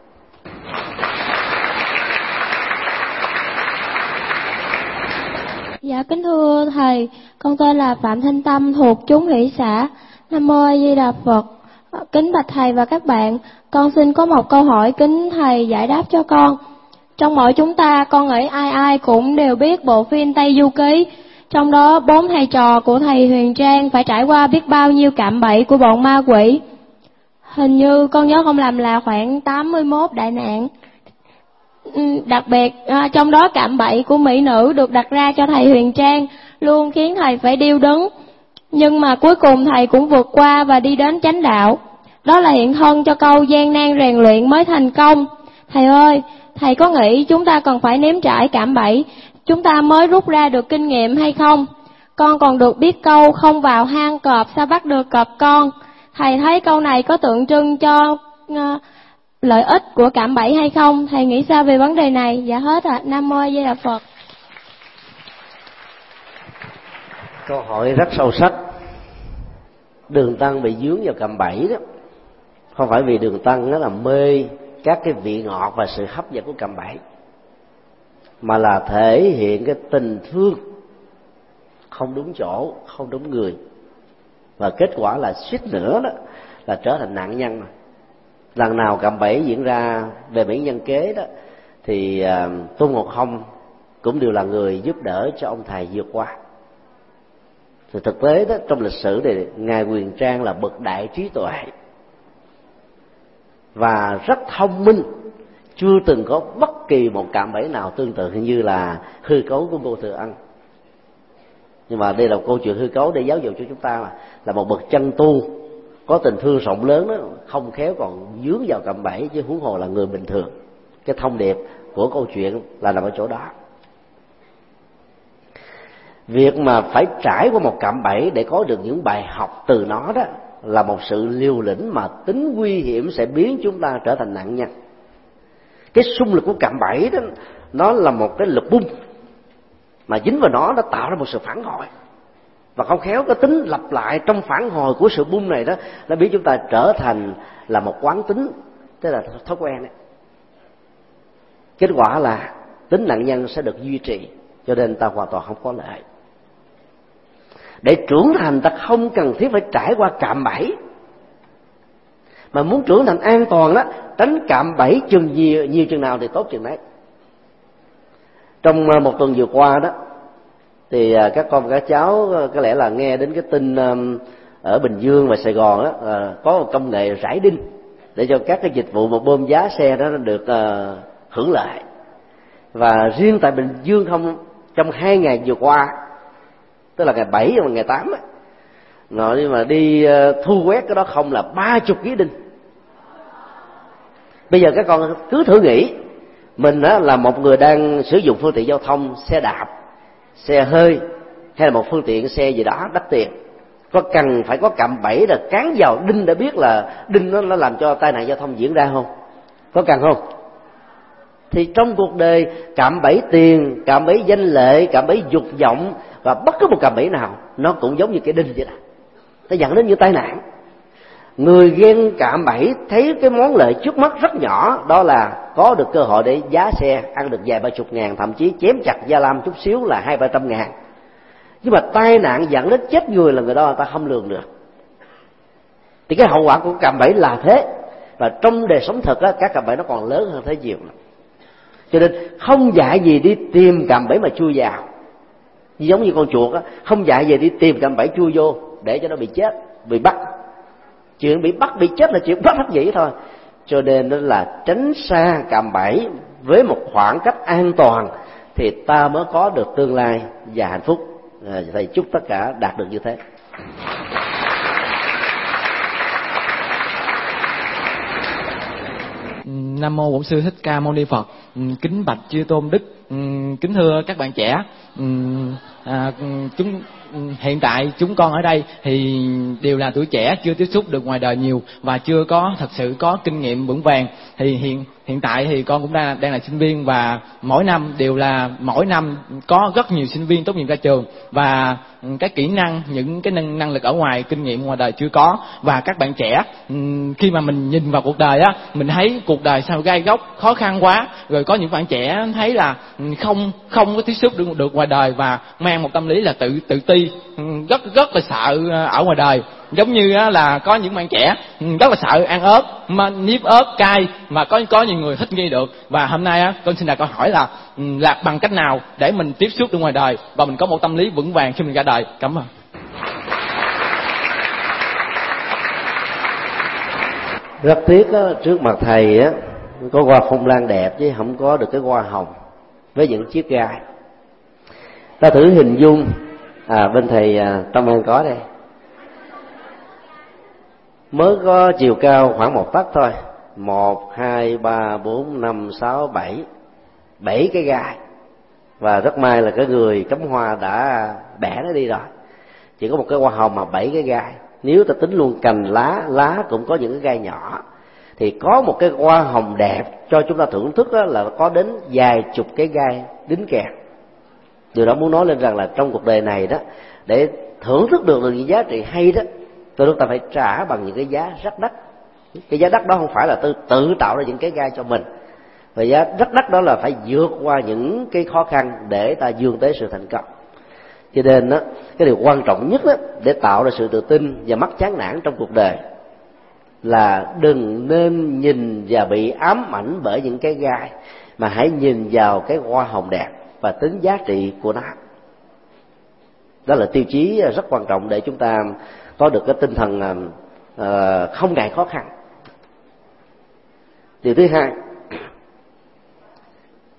Dạ kính thưa thầy, con tên là Phạm Thanh Tâm, thuộc Chốn Hỷ xã. Nam mô A Di Đà Phật. Kính bạch thầy và các bạn, con xin có một câu hỏi kính thầy giải đáp cho con. Trong mỗi chúng ta, con nghĩ ai ai cũng đều biết bộ phim Tây Du Ký. Trong đó 4 thầy trò của thầy Huyền Trang phải trải qua biết bao nhiêu cạm bẫy của bọn ma quỷ. Hình như con nhớ không lầm là khoảng 81 đại nạn. Đặc biệt trong đó cạm bẫy của mỹ nữ được đặt ra cho thầy Huyền Trang luôn khiến thầy phải điêu đứng. Nhưng mà cuối cùng thầy cũng vượt qua và đi đến chánh đạo. Đó là hiện thân cho câu gian nan rèn luyện mới thành công. Thầy ơi, thầy có nghĩ chúng ta cần phải nếm trải cạm bẫy chúng ta mới rút ra được kinh nghiệm hay không? Con còn được biết câu không vào hang cọp sao bắt được cọp con. Thầy thấy câu này có tượng trưng cho lợi ích của cạm bẫy hay không? Thầy nghĩ sao về vấn đề này? Dạ hết ạ. Nam mô A Di Đà Phật. Câu hỏi rất sâu sắc. Đường Tăng bị dướng vào cạm bẫy đó, không phải vì Đường Tăng nó là mê các cái vị ngọt và sự hấp dẫn của cạm bẫy, mà là thể hiện cái tình thương không đúng chỗ, không đúng người, và kết quả là suýt nữa đó là trở thành nạn nhân. Mà lần nào cạm bẫy diễn ra về mỹ nhân kế đó, thì Tôn Ngộ Không cũng đều là người giúp đỡ cho ông thầy vượt qua. Thì thực tế đó, trong lịch sử này, ngài Huyền Trang là bậc đại trí tuệ và rất thông minh chưa từng có bất kỳ một cạm bẫy nào tương tự như là hư cấu của cô Thừa Ân. Nhưng mà đây là câu chuyện hư cấu để giáo dục cho chúng ta, mà là một bậc chân tu có tình thương rộng lớn đó, không khéo còn vướng vào cạm bẫy, chứ huống hồ là người bình thường. Cái thông điệp của câu chuyện là nằm ở chỗ đó. Việc mà phải trải qua một cạm bẫy để có được những bài học từ nó đó là một sự liều lĩnh mà tính nguy hiểm sẽ biến chúng ta trở thành nạn nhân. Cái xung lực của cạm bẫy đó, nó là một cái lực bung mà dính vào nó tạo ra một sự phản hồi, và không khéo cái tính lặp lại trong phản hồi của sự bung này đó, nó biến chúng ta trở thành là một quán tính, tức là thói quen đấy. Kết quả là tính nạn nhân sẽ được duy trì, cho nên ta hoàn toàn không có lợi. Để trưởng thành ta không cần thiết phải trải qua cạm bẫy, mà muốn trưởng thành an toàn đó, tránh cạm bẫy chừng nhiều chừng nào thì tốt chừng đấy. Trong một tuần vừa qua đó thì các con và các cháu có lẽ là nghe đến cái tin ở Bình Dương và Sài Gòn đó, có một công nghệ rải đinh để cho các cái dịch vụ mà bơm giá xe đó được hưởng lợi. Và riêng tại Bình Dương không, trong 2 ngày vừa qua, tức là ngày 7 và ngày 8 á, nhưng mà đi thu quét cái đó không là 30 kg đinh. Bây giờ các con cứ thử nghĩ, mình á là một người đang sử dụng phương tiện giao thông, xe đạp, xe hơi hay là một phương tiện xe gì đó đắt tiền, có cần phải có cạm bẫy là cán vào đinh để biết là đinh nó làm cho tai nạn giao thông diễn ra không? Có cần không? Thì trong cuộc đời, cạm bẫy tiền, cạm bẫy danh lợi, cạm bẫy dục vọng và bất cứ một cạm bẫy nào nó cũng giống như cái đinh vậy đó, nó dẫn đến những tai nạn. Người ghen cạm bẫy thấy cái món lợi trước mắt rất nhỏ, đó là có được cơ hội để giá xe ăn được vài 30 ngàn, thậm chí chém chặt Gia Lam chút xíu là 200-300 ngàn. Nhưng mà tai nạn dẫn đến chết người là người đó người ta không lường được. Thì cái hậu quả của cạm bẫy là thế. Và trong đời sống thực á, các cạm bẫy nó còn lớn hơn thế nhiều. Cho nên không dạy gì đi tìm cạm bẫy mà chui vào, giống như con chuột á, không dạy gì đi tìm cạm bẫy chui vô để cho nó bị chết, bị bắt. Chuyện bị bắt bị chết là chuyện rất hấp dẫn thôi. Cho nên đó là tránh xa cạm bẫy với một khoảng cách an toàn thì ta mới có được tương lai và hạnh phúc. Thầy chúc tất cả đạt được như thế. Nam mô Bổn Sư Thích Ca Mâu Ni Phật. Kính bạch chư tôn đức, kính thưa các bạn trẻ, hiện tại chúng con ở đây thì đều là tuổi trẻ, chưa tiếp xúc được ngoài đời nhiều và chưa có thật sự có kinh nghiệm vững vàng. Thì hiện tại thì con cũng đang là sinh viên, và mỗi năm có rất nhiều sinh viên tốt nghiệp ra trường, và cái kỹ năng, những cái năng lực ở ngoài, kinh nghiệm ngoài đời chưa có. Và các bạn trẻ khi mà mình nhìn vào cuộc đời á, mình thấy cuộc đời sao gai góc, khó khăn quá. Rồi có những bạn trẻ thấy là không có tiếp xúc được ngoài đời và mang một tâm lý là tự ti, rất là sợ ở ngoài đời. Giống như là có những bạn trẻ rất là sợ ăn ớt, mà nếp ớt cay, mà có nhiều người thích nghi được. Và hôm nay con xin đặt câu hỏi là bằng cách nào để mình tiếp xúc được ngoài đời và mình có một tâm lý vững vàng khi mình ra đời. Cảm ơn. Rất tiếc á, trước mặt thầy á có hoa phong lan đẹp chứ không có được cái hoa hồng với những chiếc gai. Ta thử hình dung, bên thầy Tâm An có đây, mới có chiều cao khoảng 1 tấc thôi, 1, 2, 3, 4, 5, 6, 7 cái gai. Và rất may là cái người cắm hoa đã bẻ nó đi rồi, chỉ có một cái hoa hồng mà 7 cái gai. Nếu ta tính luôn cành lá cũng có những cái gai nhỏ, thì có một cái hoa hồng đẹp cho chúng ta thưởng thức đó là có đến vài chục cái gai đính kèm. Điều đó muốn nói lên rằng là trong cuộc đời này đó, để thưởng thức được những giá trị hay đó, chúng ta phải trả bằng những cái giá rất đắt. Cái giá đắt đó không phải là tự tạo ra những cái gai cho mình, và giá rất đắt đó là phải vượt qua những cái khó khăn để ta vươn tới sự thành công. Cho nên đó, cái điều quan trọng nhất đó, để tạo ra sự tự tin và mất chán nản trong cuộc đời là đừng nên nhìn và bị ám ảnh bởi những cái gai, mà hãy nhìn vào cái hoa hồng đẹp và tính giá trị của nó. Đó là tiêu chí rất quan trọng để chúng ta có được cái tinh thần không ngại khó khăn. Điều thứ hai,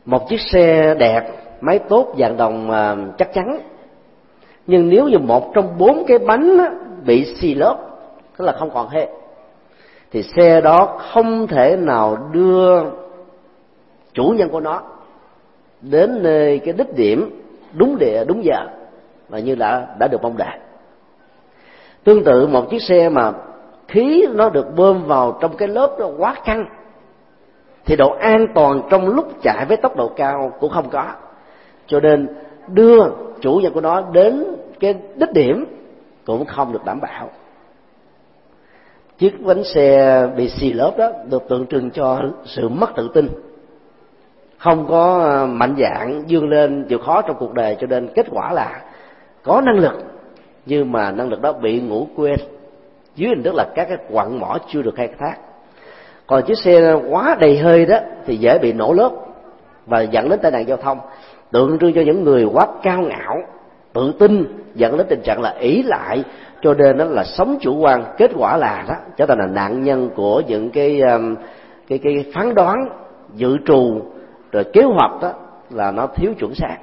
một chiếc xe đẹp, máy tốt, dạng đồng chắc chắn, nhưng nếu như một trong 4 cái bánh bị xì lốp, tức là không còn hết, thì xe đó không thể nào đưa chủ nhân của nó đến nơi cái đích điểm đúng giờ và như đã được mong đợi. Tương tự một chiếc xe mà khí nó được bơm vào trong cái lớp nó quá căng, thì độ an toàn trong lúc chạy với tốc độ cao cũng không có, cho nên đưa chủ nhân của nó đến cái đích điểm cũng không được đảm bảo. Chiếc bánh xe bị xì lốp đó được tượng trưng cho sự mất tự tin, không có mạnh dạn vươn lên chịu khó trong cuộc đời, cho nên kết quả là có năng lực nhưng mà năng lực đó bị ngủ quên dưới hình thức là các cái quặng mỏ chưa được khai thác. Còn chiếc xe quá đầy hơi đó thì dễ bị nổ lốp và dẫn đến tai nạn giao thông, tượng trưng cho những người quá cao ngạo, tự tin, dẫn đến tình trạng là ỷ lại, cho nên đó là sống chủ quan. Kết quả là đó trở thành là nạn nhân của những cái phán đoán, dự trù rồi kế hoạch đó là nó thiếu chuẩn xác.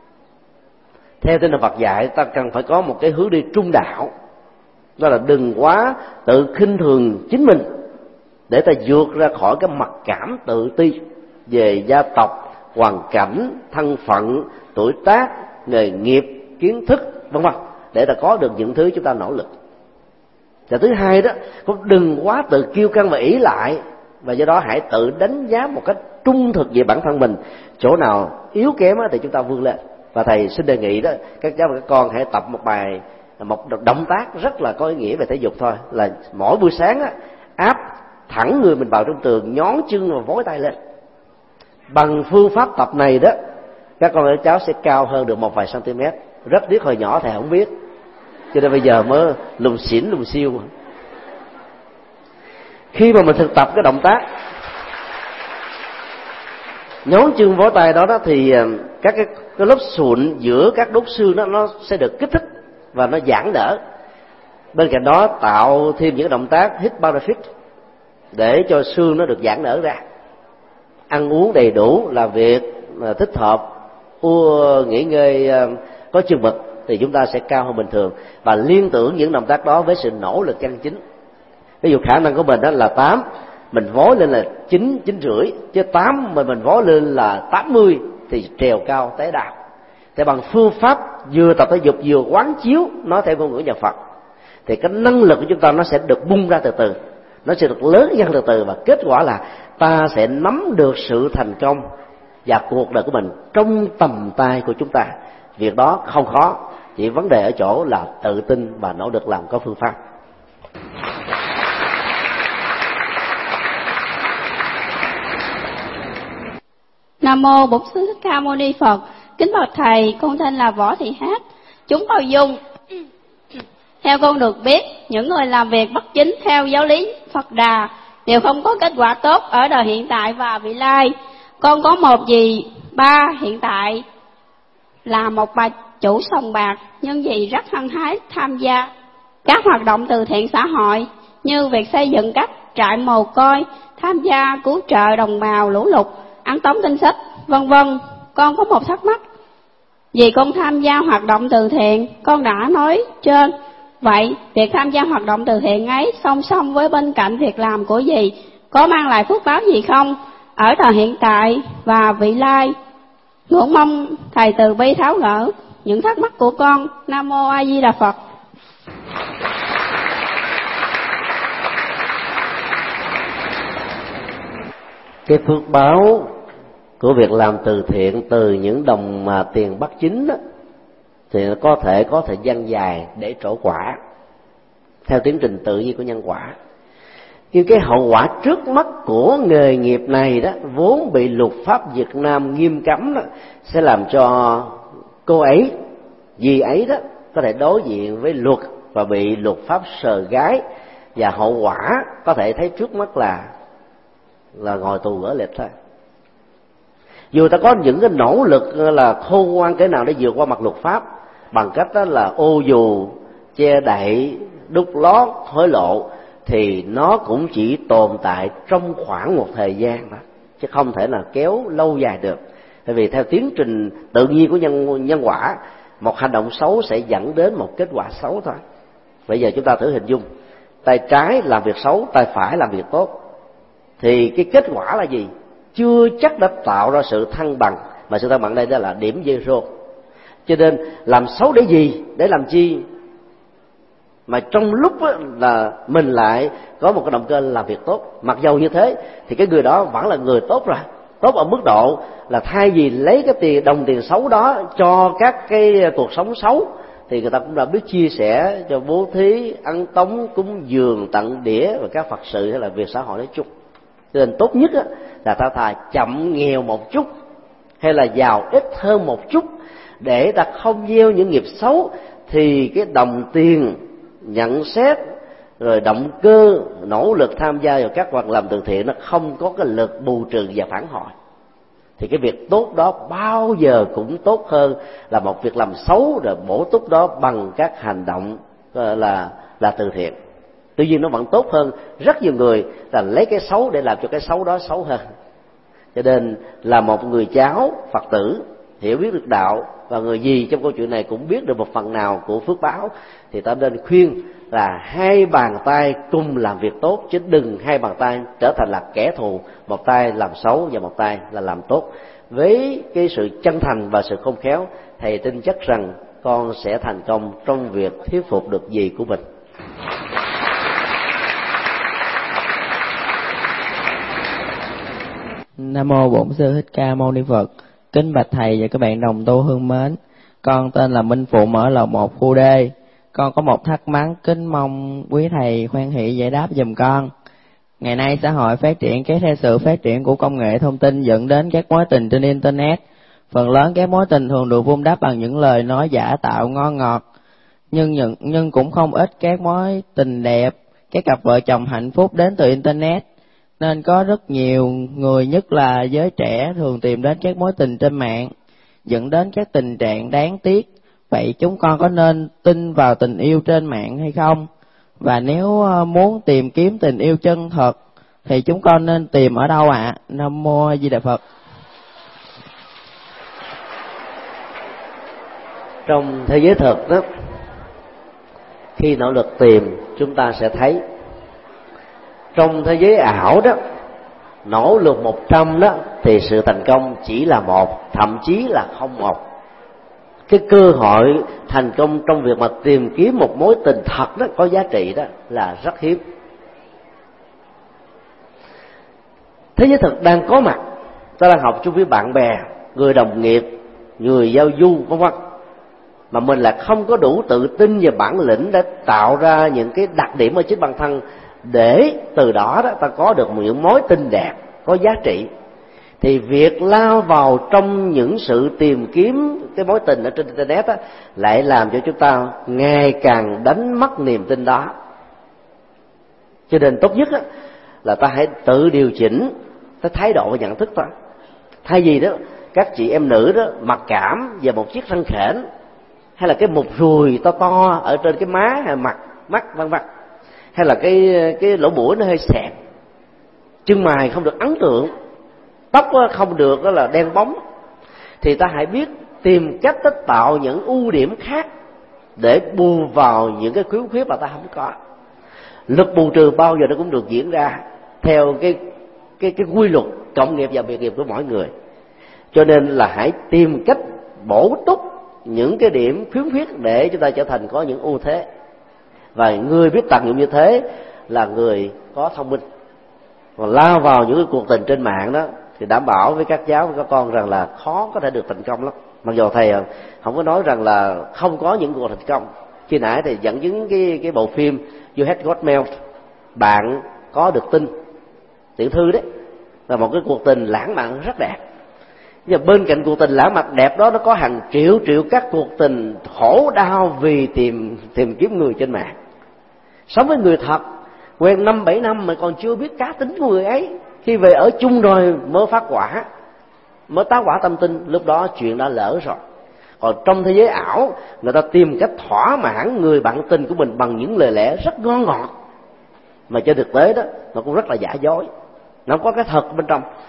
Theo tinh thần Phật dạy, ta cần phải có một cái hướng đi trung đạo, đó là đừng quá tự khinh thường chính mình để ta vượt ra khỏi cái mặc cảm tự ti về gia tộc, hoàn cảnh, thân phận, tuổi tác, nghề nghiệp, kiến thức, vân vân, để ta có được những thứ chúng ta nỗ lực. Và thứ hai đó, cũng đừng quá tự kiêu căng và ỷ lại, và do đó hãy tự đánh giá một cách trung thực về bản thân mình, chỗ nào yếu kém thì chúng ta vươn lên. Và thầy xin đề nghị đó, các cháu và các con hãy tập một động tác rất là có ý nghĩa về thể dục thôi, là mỗi buổi sáng á, áp thẳng người mình vào trong tường, nhón chân và vối tay lên. Bằng phương pháp tập này đó, các con các cháu sẽ cao hơn được một vài cm. Rất tiếc hồi nhỏ thầy không biết, cho nên bây giờ mới lùm xỉn lùm siêu. Khi mà mình thực tập cái động tác nhón chân vỗ tay đó thì các cái lớp sụn giữa các đốt xương đó nó sẽ được kích thích và nó giãn nở. Bên cạnh đó tạo thêm những động tác hít benefit để cho xương nó được giãn nở ra. Ăn uống đầy đủ, làm việc thích hợp, nghỉ ngơi có chừng mực thì chúng ta sẽ cao hơn bình thường. Và liên tưởng những động tác đó với sự nỗ lực chân chính. Ví dụ khả năng của mình đó là 8, mình vó lên là 9, 9,5, chứ 8 mình vó lên là 80 thì trèo cao té đào. Thì bằng phương pháp vừa tập thể dục vừa quán chiếu nói theo ngôn ngữ nhà Phật, thì cái năng lực của chúng ta nó sẽ được bung ra từ từ, nó sẽ được lớn dần từ từ, và kết quả là ta sẽ nắm được sự thành công và cuộc đời của mình trong tầm tay của chúng ta. Việc đó không khó, chỉ vấn đề ở chỗ là tự tin và nỗ lực làm có phương pháp. Nam mô Bổn Sư Thích Ca Mâu Ni Phật. Kính bạch thầy, con tên là Võ Thị Hát. Chúng bao dung. Theo con được biết, những người làm việc bất chính theo giáo lý Phật Đà đều không có kết quả tốt ở đời hiện tại và vị lai. Con có một dì ba hiện tại là một bà chủ sòng bạc, nhưng dì rất hăng hái tham gia các hoạt động từ thiện xã hội như việc xây dựng các trại mồ côi, tham gia cứu trợ đồng bào lũ lụt, ăn tống tinh sách, vân vân. Con có một thắc mắc, vì con tham gia hoạt động từ thiện, con đã nói trên, vậy việc tham gia hoạt động từ thiện ấy song song với bên cạnh việc làm của dì có mang lại phước báo gì không ở thời hiện tại và vị lai? Ngưỡng mong thầy từ bi tháo gỡ những thắc mắc của con. Nam mô A Di Đà Phật. Cái phước báo của việc làm từ thiện từ những đồng tiền bất chính đó, thì nó có thể có thời gian dài để trổ quả theo tiến trình tự nhiên của nhân quả. Nhưng cái hậu quả trước mắt của nghề nghiệp này đó vốn bị luật pháp Việt Nam nghiêm cấm đó, sẽ làm cho cô ấy, dì ấy đó có thể đối diện với luật và bị luật pháp sờ gái, và hậu quả có thể thấy trước mắt là ngồi tù gỡ lịch thôi. Dù ta có những cái nỗ lực là khôn ngoan cái nào để vượt qua mặt luật pháp bằng cách đó là ô dù, che đậy, đút lót, hối lộ, thì nó cũng chỉ tồn tại trong khoảng một thời gian đó, chứ không thể nào kéo lâu dài được. Tại vì theo tiến trình tự nhiên của nhân quả, một hành động xấu sẽ dẫn đến một kết quả xấu thôi. Bây giờ chúng ta thử hình dung, tay trái làm việc xấu, tay phải làm việc tốt, thì cái kết quả là gì? Chưa chắc đã tạo ra sự thăng bằng, mà sự thăng bằng đây đó là điểm zero. Cho nên làm xấu để gì, để làm chi, mà trong lúc là mình lại có một cái động cơ làm việc tốt. Mặc dầu như thế thì cái người đó vẫn là người tốt rồi, tốt ở mức độ là thay vì lấy cái đồng tiền xấu đó cho các cái cuộc sống xấu, thì người ta cũng đã biết chia sẻ cho bố thí, ăn tống, cúng dường, tặng đĩa và các Phật sự hay là việc xã hội nói chung. Cho nên tốt nhất là ta thà chậm nghèo một chút hay là giàu ít hơn một chút, để ta không gieo những nghiệp xấu, thì cái đồng tiền nhận xét rồi động cơ nỗ lực tham gia vào các hoạt làm từ thiện nó không có cái lực bù trừ và phản hồi. Thì cái việc tốt đó bao giờ cũng tốt hơn là một việc làm xấu rồi bổ túc đó bằng các hành động là từ thiện. Tuy nhiên nó vẫn tốt hơn rất nhiều người là lấy cái xấu để làm cho cái xấu đó xấu hơn. Cho nên là một người cháu Phật tử hiểu biết được đạo, và người gì trong câu chuyện này cũng biết được một phần nào của phước báo, thì ta nên khuyên là hai bàn tay cùng làm việc tốt, chứ đừng hai bàn tay trở thành là kẻ thù, một tay làm xấu và một tay là làm tốt. Với cái sự chân thành và sự khôn khéo, thầy tin chắc rằng con sẽ thành công trong việc thuyết phục được dì của mình. Nam mô Bổn Sư Thích Ca Mâu Ni Phật. Kính bạch thầy và các bạn đồng tu thương mến, con tên là Minh Phụng ở lầu 1 khu D. Con có một thắc mắc kính mong quý thầy hoan hỷ giải đáp giùm con. Ngày nay xã hội phát triển kéo theo sự phát triển của công nghệ thông tin dẫn đến các mối tình trên internet. Phần lớn các mối tình thường được vun đắp bằng những lời nói giả tạo ngon ngọt, nhưng cũng không ít các mối tình đẹp, các cặp vợ chồng hạnh phúc đến từ internet. Nên có rất nhiều người, nhất là giới trẻ, thường tìm đến các mối tình trên mạng, dẫn đến các tình trạng đáng tiếc. Vậy chúng con có nên tin vào tình yêu trên mạng hay không? Và nếu muốn tìm kiếm tình yêu chân thật thì chúng con nên tìm ở đâu ạ? Nam mô A Di Đà Phật. Trong thế giới thực đó, khi nỗ lực tìm chúng ta sẽ thấy. Trong thế giới ảo đó, nỗ lực 100 đó thì sự thành công chỉ là 1, thậm chí là không 1. Cái cơ hội thành công trong việc mà tìm kiếm một mối tình thật đó, có giá trị đó, là rất hiếm. Thế giới thực đang có mặt, ta đang học chung với bạn bè, người đồng nghiệp, người giao du vân vân, mà mình là không có đủ tự tin và bản lĩnh để tạo ra những cái đặc điểm ở chính bản thân, để từ đó ta có được những mối tình đẹp có giá trị. Thì việc lao vào trong những sự tìm kiếm cái mối tình ở trên internet lại làm cho chúng ta ngày càng đánh mất niềm tin đó. Cho nên tốt nhất là ta hãy tự điều chỉnh cái thái độ và nhận thức ta. Thay vì đó các chị em nữ đó mặc cảm về một chiếc răng khểnh, hay là cái mụt ruồi to to ở trên cái má hay mặt mắt vân vân, hay là cái lỗ mũi nó hơi xẹp, chân mày không được ấn tượng, tóc không được đó là đen bóng, thì ta hãy biết tìm cách tạo những ưu điểm khác để bù vào những cái khiếm khuyết mà ta không có. Lực bù trừ bao giờ nó cũng được diễn ra theo cái quy luật cộng nghiệp và biệt nghiệp của mỗi người. Cho nên là hãy tìm cách bổ túc những cái điểm khiếm khuyết để chúng ta trở thành có những ưu thế. Và người biết tận dụng như thế là người có thông minh. Còn lao vào những cái cuộc tình trên mạng đó thì đảm bảo với các cháu và các con rằng là khó có thể được thành công lắm. Mặc dù thầy không có nói rằng là không có những cuộc thành công. Khi nãy thì dẫn chứng cái bộ phim You Had Got Mail, bạn có được tin, tiểu thư đấy, là một cái cuộc tình lãng mạn rất đẹp. Nhưng bên cạnh cuộc tình lãng mạn đẹp đó, nó có hàng triệu các cuộc tình khổ đau vì tìm kiếm người trên mạng. Sống với người thật, quen 5-7 năm mà còn chưa biết cá tính của người ấy, khi về ở chung rồi mới phát quả, mới tá quả tâm tinh, lúc đó chuyện đã lỡ rồi. Còn trong thế giới ảo, người ta tìm cách thỏa mãn người bạn tình của mình bằng những lời lẽ rất ngon ngọt, mà trên thực tế đó nó cũng rất là giả dối, nó có cái thật bên trong.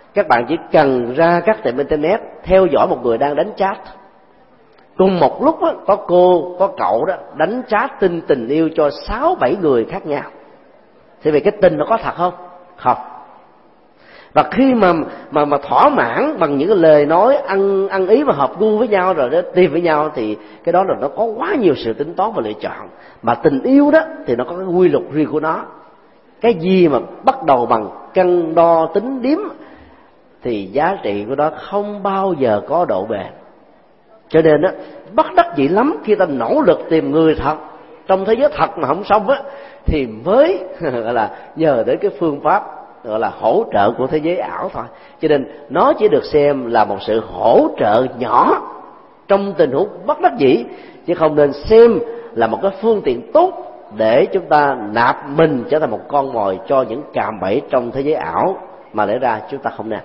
Các bạn chỉ cần ra các tiệm internet theo dõi một người đang đánh chat, cùng một lúc đó, có cô có cậu đó đánh chat tin tình yêu cho 6-7 người khác nhau, thì vì cái tình nó có thật không? Không. Và khi mà thỏa mãn bằng những cái lời nói ăn ý mà hợp gu với nhau rồi đó, tìm với nhau, thì cái đó là nó có quá nhiều sự tính toán và lựa chọn. Mà tình yêu đó thì nó có cái quy luật riêng của nó. Cái gì mà bắt đầu bằng cân đo tính điếm thì giá trị của nó không bao giờ có độ bền. Cho nên á, bất đắc dĩ lắm khi ta nỗ lực tìm người thật trong thế giới thật mà không xong á, thì mới gọi là nhờ đến cái phương pháp gọi là hỗ trợ của thế giới ảo thôi. Cho nên nó chỉ được xem là một sự hỗ trợ nhỏ trong tình huống bất đắc dĩ, chứ không nên xem là một cái phương tiện tốt để chúng ta nạp mình trở thành một con mồi cho những cạm bẫy trong thế giới ảo mà lẽ ra chúng ta không nên.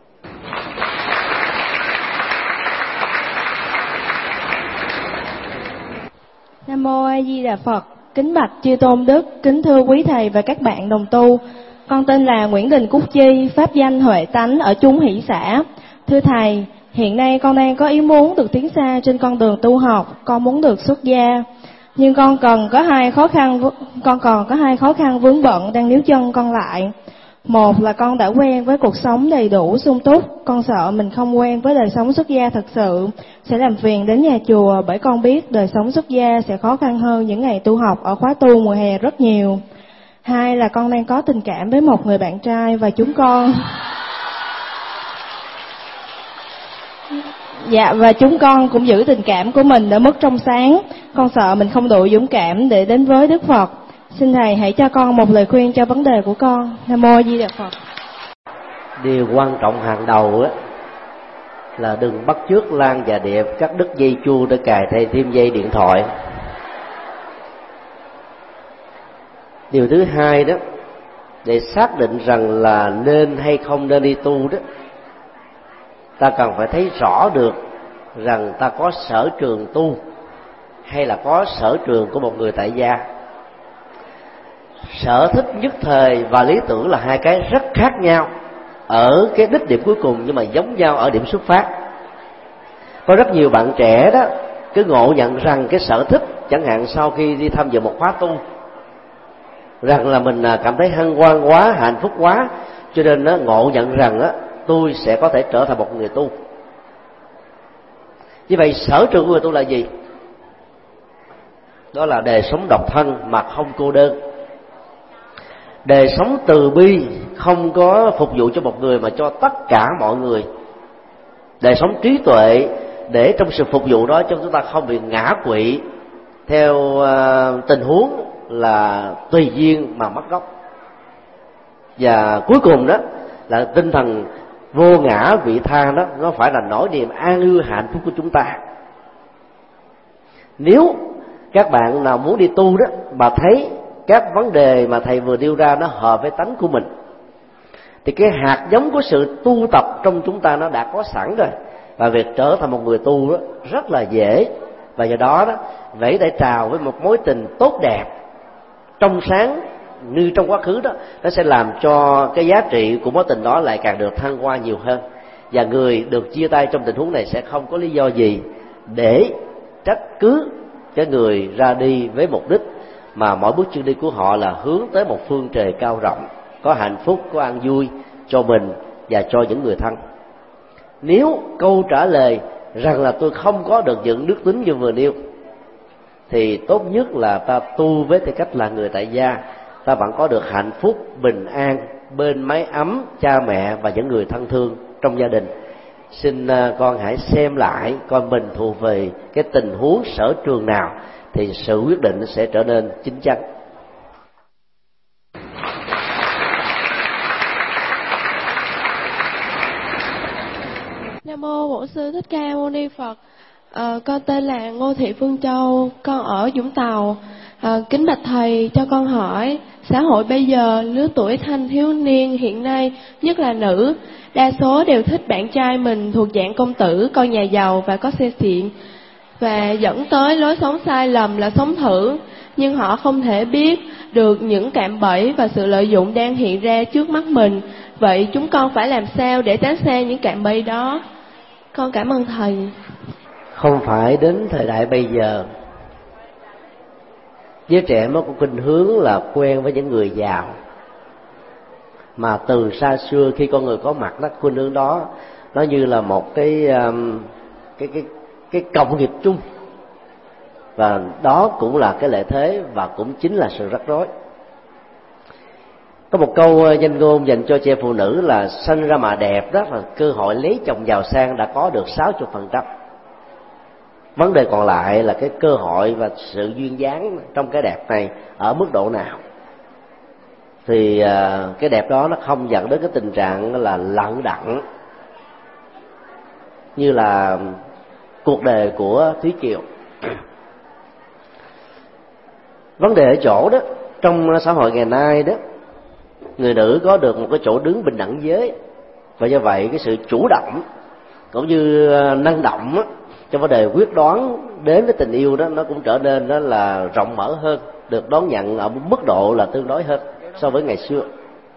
Nam mô A Di Đà Phật. Kính bạch chư tôn đức, kính thưa quý thầy và các bạn đồng tu. Con tên là Nguyễn Đình Cúc Chi, pháp danh Huệ Tánh, ở Trung Hỷ Xã. Thưa thầy, hiện nay con đang có ý muốn được tiến xa trên con đường tu học, con muốn được xuất gia. Nhưng con còn có hai khó khăn vướng bận đang níu chân con lại. Một là con đã quen với cuộc sống đầy đủ sung túc, con sợ mình không quen với đời sống xuất gia thật sự sẽ làm phiền đến nhà chùa, bởi con biết đời sống xuất gia sẽ khó khăn hơn những ngày tu học ở khóa tu mùa hè rất nhiều. Hai là con đang có tình cảm với một người bạn trai và chúng con cũng giữ tình cảm của mình ở mức trong sáng. Con sợ mình không đủ dũng cảm để đến với Đức Phật. Xin thầy hãy cho con một lời khuyên cho vấn đề của con. Nam mô A Di Đà Phật. Điều quan trọng hàng đầu á là đừng bắt chước Lan và Điệp cắt đứt dây chuông để cài thêm dây điện thoại. Điều thứ hai đó, để xác định rằng là nên hay không nên đi tu đó, ta cần phải thấy rõ được rằng ta có sở trường tu hay là có sở trường của một người tại gia. Sở thích nhất thời và lý tưởng là hai cái rất khác nhau ở cái đích điểm cuối cùng, nhưng mà giống nhau ở điểm xuất phát. Có rất nhiều bạn trẻ đó cứ ngộ nhận rằng cái sở thích, chẳng hạn sau khi đi tham dự một khóa tu, rằng là mình cảm thấy hân hoan quá, hạnh phúc quá, cho nên nó ngộ nhận rằng tôi sẽ có thể trở thành một người tu. Như vậy sở trường của người tu là gì? Đó là đời sống độc thân mà không cô đơn, đời sống từ bi không có phục vụ cho một người mà cho tất cả mọi người, đời sống trí tuệ để trong sự phục vụ đó chúng ta không bị ngã quỵ theo tình huống là tùy duyên mà mất gốc. Và cuối cùng đó là tinh thần vô ngã vị tha, đó nó phải là nỗi niềm an ư hạnh phúc của chúng ta. Nếu các bạn nào muốn đi tu đó mà thấy các vấn đề mà thầy vừa nêu ra nó hợp với tánh của mình, thì cái hạt giống của sự tu tập trong chúng ta nó đã có sẵn rồi, và việc trở thành một người tu đó rất là dễ. Và do đó vẫy tay chào với một mối tình tốt đẹp trong sáng như trong quá khứ đó, nó sẽ làm cho cái giá trị của mối tình đó lại càng được thăng hoa nhiều hơn. Và người được chia tay trong tình huống này sẽ không có lý do gì để trách cứ cái người ra đi với mục đích mà mỗi bước chân đi của họ là hướng tới một phương trời cao rộng, có hạnh phúc, có an vui cho mình và cho những người thân. Nếu câu trả lời rằng là tôi không có được những đức tính như vừa nêu, thì tốt nhất là ta tu với tư cách là người tại gia, ta vẫn có được hạnh phúc, bình an bên mái ấm cha mẹ và những người thân thương trong gia đình. Xin con hãy xem lại coi mình thuộc về cái tình huống sở trường nào, thì sự quyết định sẽ trở nên chính chắn. Nam mô Bổn Sư Thích Ca Mâu Ni Phật. Con tên là Ngô Thị Phương Châu, con ở Vũng Tàu. Kính bạch thầy, cho con hỏi, xã hội bây giờ lứa tuổi thanh thiếu niên hiện nay, nhất là nữ, đa số đều thích bạn trai mình thuộc dạng công tử, con nhà giàu và có xe xịn, và dẫn tới lối sống sai lầm là sống thử. Nhưng họ không thể biết được những cạm bẫy và sự lợi dụng đang hiện ra trước mắt mình, Vậy chúng con phải làm sao để tránh xa những cạm bẫy đó? Con cảm ơn thầy. Không phải đến thời đại bây giờ giới trẻ mới có khuynh hướng là quen với những người giàu, mà từ xa xưa khi con người có mặt đó, khuynh hướng đó nó như là một cái cộng nghiệp chung, và đó cũng là cái lợi thế và cũng chính là sự rắc rối. Có một câu danh ngôn dành cho trẻ phụ nữ là sinh ra mà đẹp đó là cơ hội lấy chồng giàu sang đã có được 60%. Vấn đề còn lại là cái cơ hội và sự duyên dáng trong cái đẹp này ở mức độ nào. Thì cái đẹp đó nó không dẫn đến cái tình trạng là lận đận như là cuộc đời của Thúy Kiều. Vấn đề ở chỗ đó, trong xã hội ngày nay đó, người nữ có được một cái chỗ đứng bình đẳng giới, và do vậy cái sự chủ động cũng như năng động trong vấn đề quyết đoán đến với tình yêu đó, nó cũng trở nên đó là rộng mở hơn, được đón nhận ở mức độ là tương đối hơn so với ngày xưa.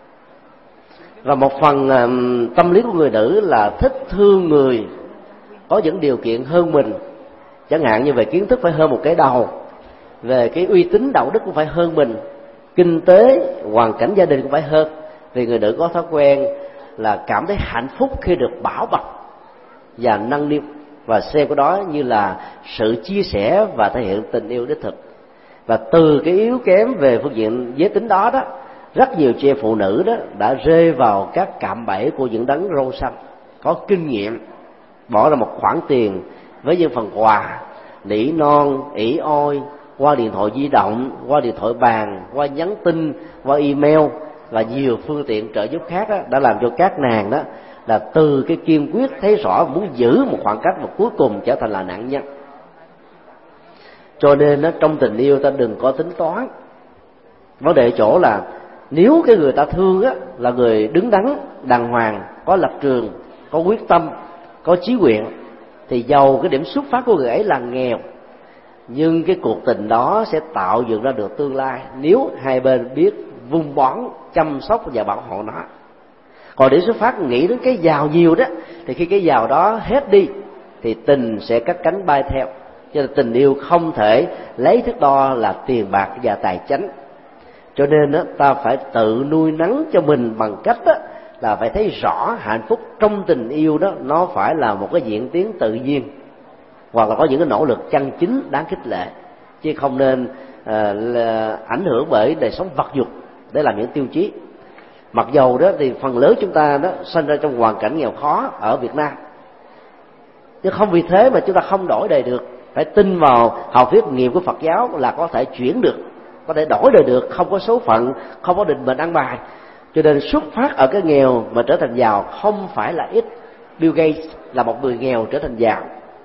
Và một phần tâm lý của người nữ là thích thương người có những điều kiện hơn mình, chẳng hạn như về kiến thức phải hơn một cái đầu, về cái uy tín đạo đức cũng phải hơn mình, kinh tế hoàn cảnh gia đình cũng phải hơn. Vì người nữ có thói quen là cảm thấy hạnh phúc khi được bảo bọc và nâng niu, và xem cái đó như là sự chia sẻ và thể hiện tình yêu đích thực. Và từ cái yếu kém về phương diện giới tính đó đó, rất nhiều chị em phụ nữ đó đã rơi vào các cạm bẫy của những đấng râu xanh có kinh nghiệm, bỏ ra một khoản tiền với những phần quà nỉ non ỉ ôi qua điện thoại di động, qua điện thoại bàn, qua nhắn tin, qua email và nhiều phương tiện trợ giúp khác đó, đã làm cho các nàng đó là từ cái kiên quyết thấy rõ muốn giữ một khoảng cách và cuối cùng trở thành là nạn nhân. Cho nên đó, trong tình yêu ta đừng có tính toán. Vấn đề chỗ là nếu cái người ta thương á, là người đứng đắn, đàng hoàng, có lập trường, có quyết tâm, có chí nguyện, thì dầu cái điểm xuất phát của người ấy là nghèo, nhưng cái cuộc tình đó sẽ tạo dựng ra được tương lai nếu hai bên biết vun bón, chăm sóc và bảo hộ nó. Còn điểm xuất phát nghĩ đến cái giàu nhiều đó, thì khi cái giàu đó hết đi thì tình sẽ cắt cánh bay theo. Cho nên tình yêu không thể lấy thước đo là tiền bạc và tài chánh. Cho nên đó, ta phải tự nuôi nấng cho mình bằng cách đó, là phải thấy rõ hạnh phúc trong tình yêu đó nó phải là một cái diễn tiến tự nhiên, hoặc là có những cái nỗ lực chân chính đáng khích lệ, chứ không nên ảnh hưởng bởi đời sống vật dục để làm những tiêu chí. Mặc dầu đó thì phần lớn chúng ta đó sinh ra trong hoàn cảnh nghèo khó ở Việt Nam, chứ không vì thế mà chúng ta không đổi đời được. Phải tin vào học thuyết nghiệm của Phật giáo là có thể chuyển được, có thể đổi đời được, không có số phận, không có định mệnh ăn bài. Cho nên xuất phát ở cái nghèo mà trở thành giàu không phải là ít. Bill Gates là một người nghèo trở thành giàu.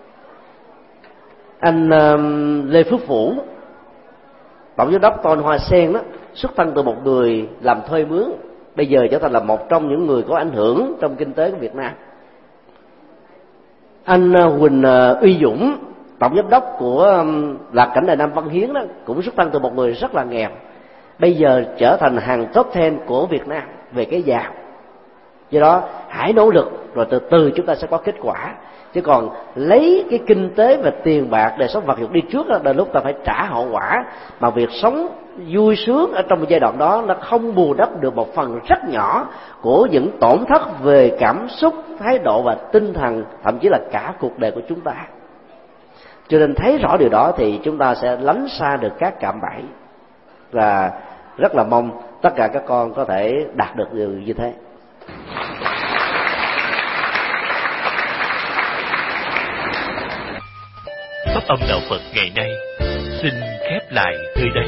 Anh Lê Phước Vũ, tổng giám đốc Tôn Hoa Sen đó, xuất thân từ một người làm thuê mướn, bây giờ trở thành là một trong những người có ảnh hưởng trong kinh tế của Việt Nam. Anh Huỳnh Uy Dũng, tổng giám đốc của Lạc Cảnh Đài Nam Văn Hiến đó, cũng xuất thân từ một người rất là nghèo, bây giờ trở thành hàng top 10 của Việt Nam về cái giàu. Do đó hãy nỗ lực rồi từ từ chúng ta sẽ có kết quả. Chứ còn lấy cái kinh tế và tiền bạc để sống vật dục đi trước đó, đôi lúc ta phải trả hậu quả, mà việc sống vui sướng ở trong một giai đoạn đó nó không bù đắp được một phần rất nhỏ của những tổn thất về cảm xúc, thái độ và tinh thần, thậm chí là cả cuộc đời của chúng ta. Cho nên thấy rõ điều đó thì chúng ta sẽ lánh xa được các cạm bẫy, và rất là mong tất cả các con có thể đạt được điều như thế. Pháp âm đạo Phật ngày nay xin khép lại nơi đây.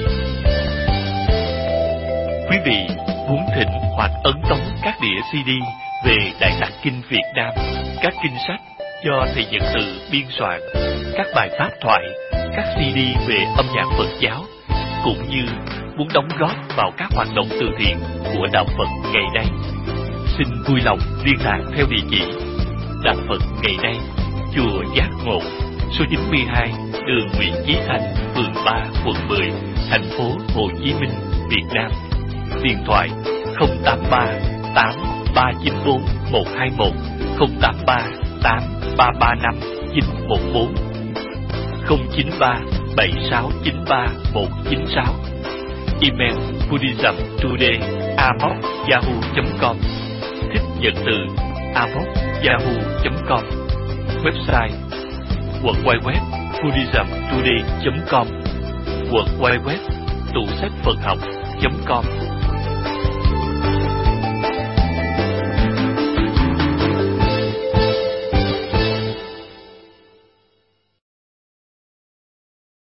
Quý vị muốn thỉnh hoặc ấn tống các đĩa CD về Đại Tạng Kinh Việt Nam, các kinh sách do thầy Nhật Từ biên soạn, các bài pháp thoại, các CD về âm nhạc Phật giáo, cũng như muốn đóng góp vào các hoạt động từ thiện của đạo Phật ngày nay, xin vui lòng liên lạc theo địa chỉ Đạo Phật ngày nay, chùa Giác Ngộ, số 92, đường Nguyễn Chí Thanh, phường 3, quận 10, thành phố Hồ Chí Minh, Việt Nam. Điện thoại 083 8 394 121 083 8335 914 093 7693 196. Email buddhismtoday@yahoo.com. Thích nhận từ yahoo.com. Website www.buddhismtoday.com, www.tủ sách Phật học.com.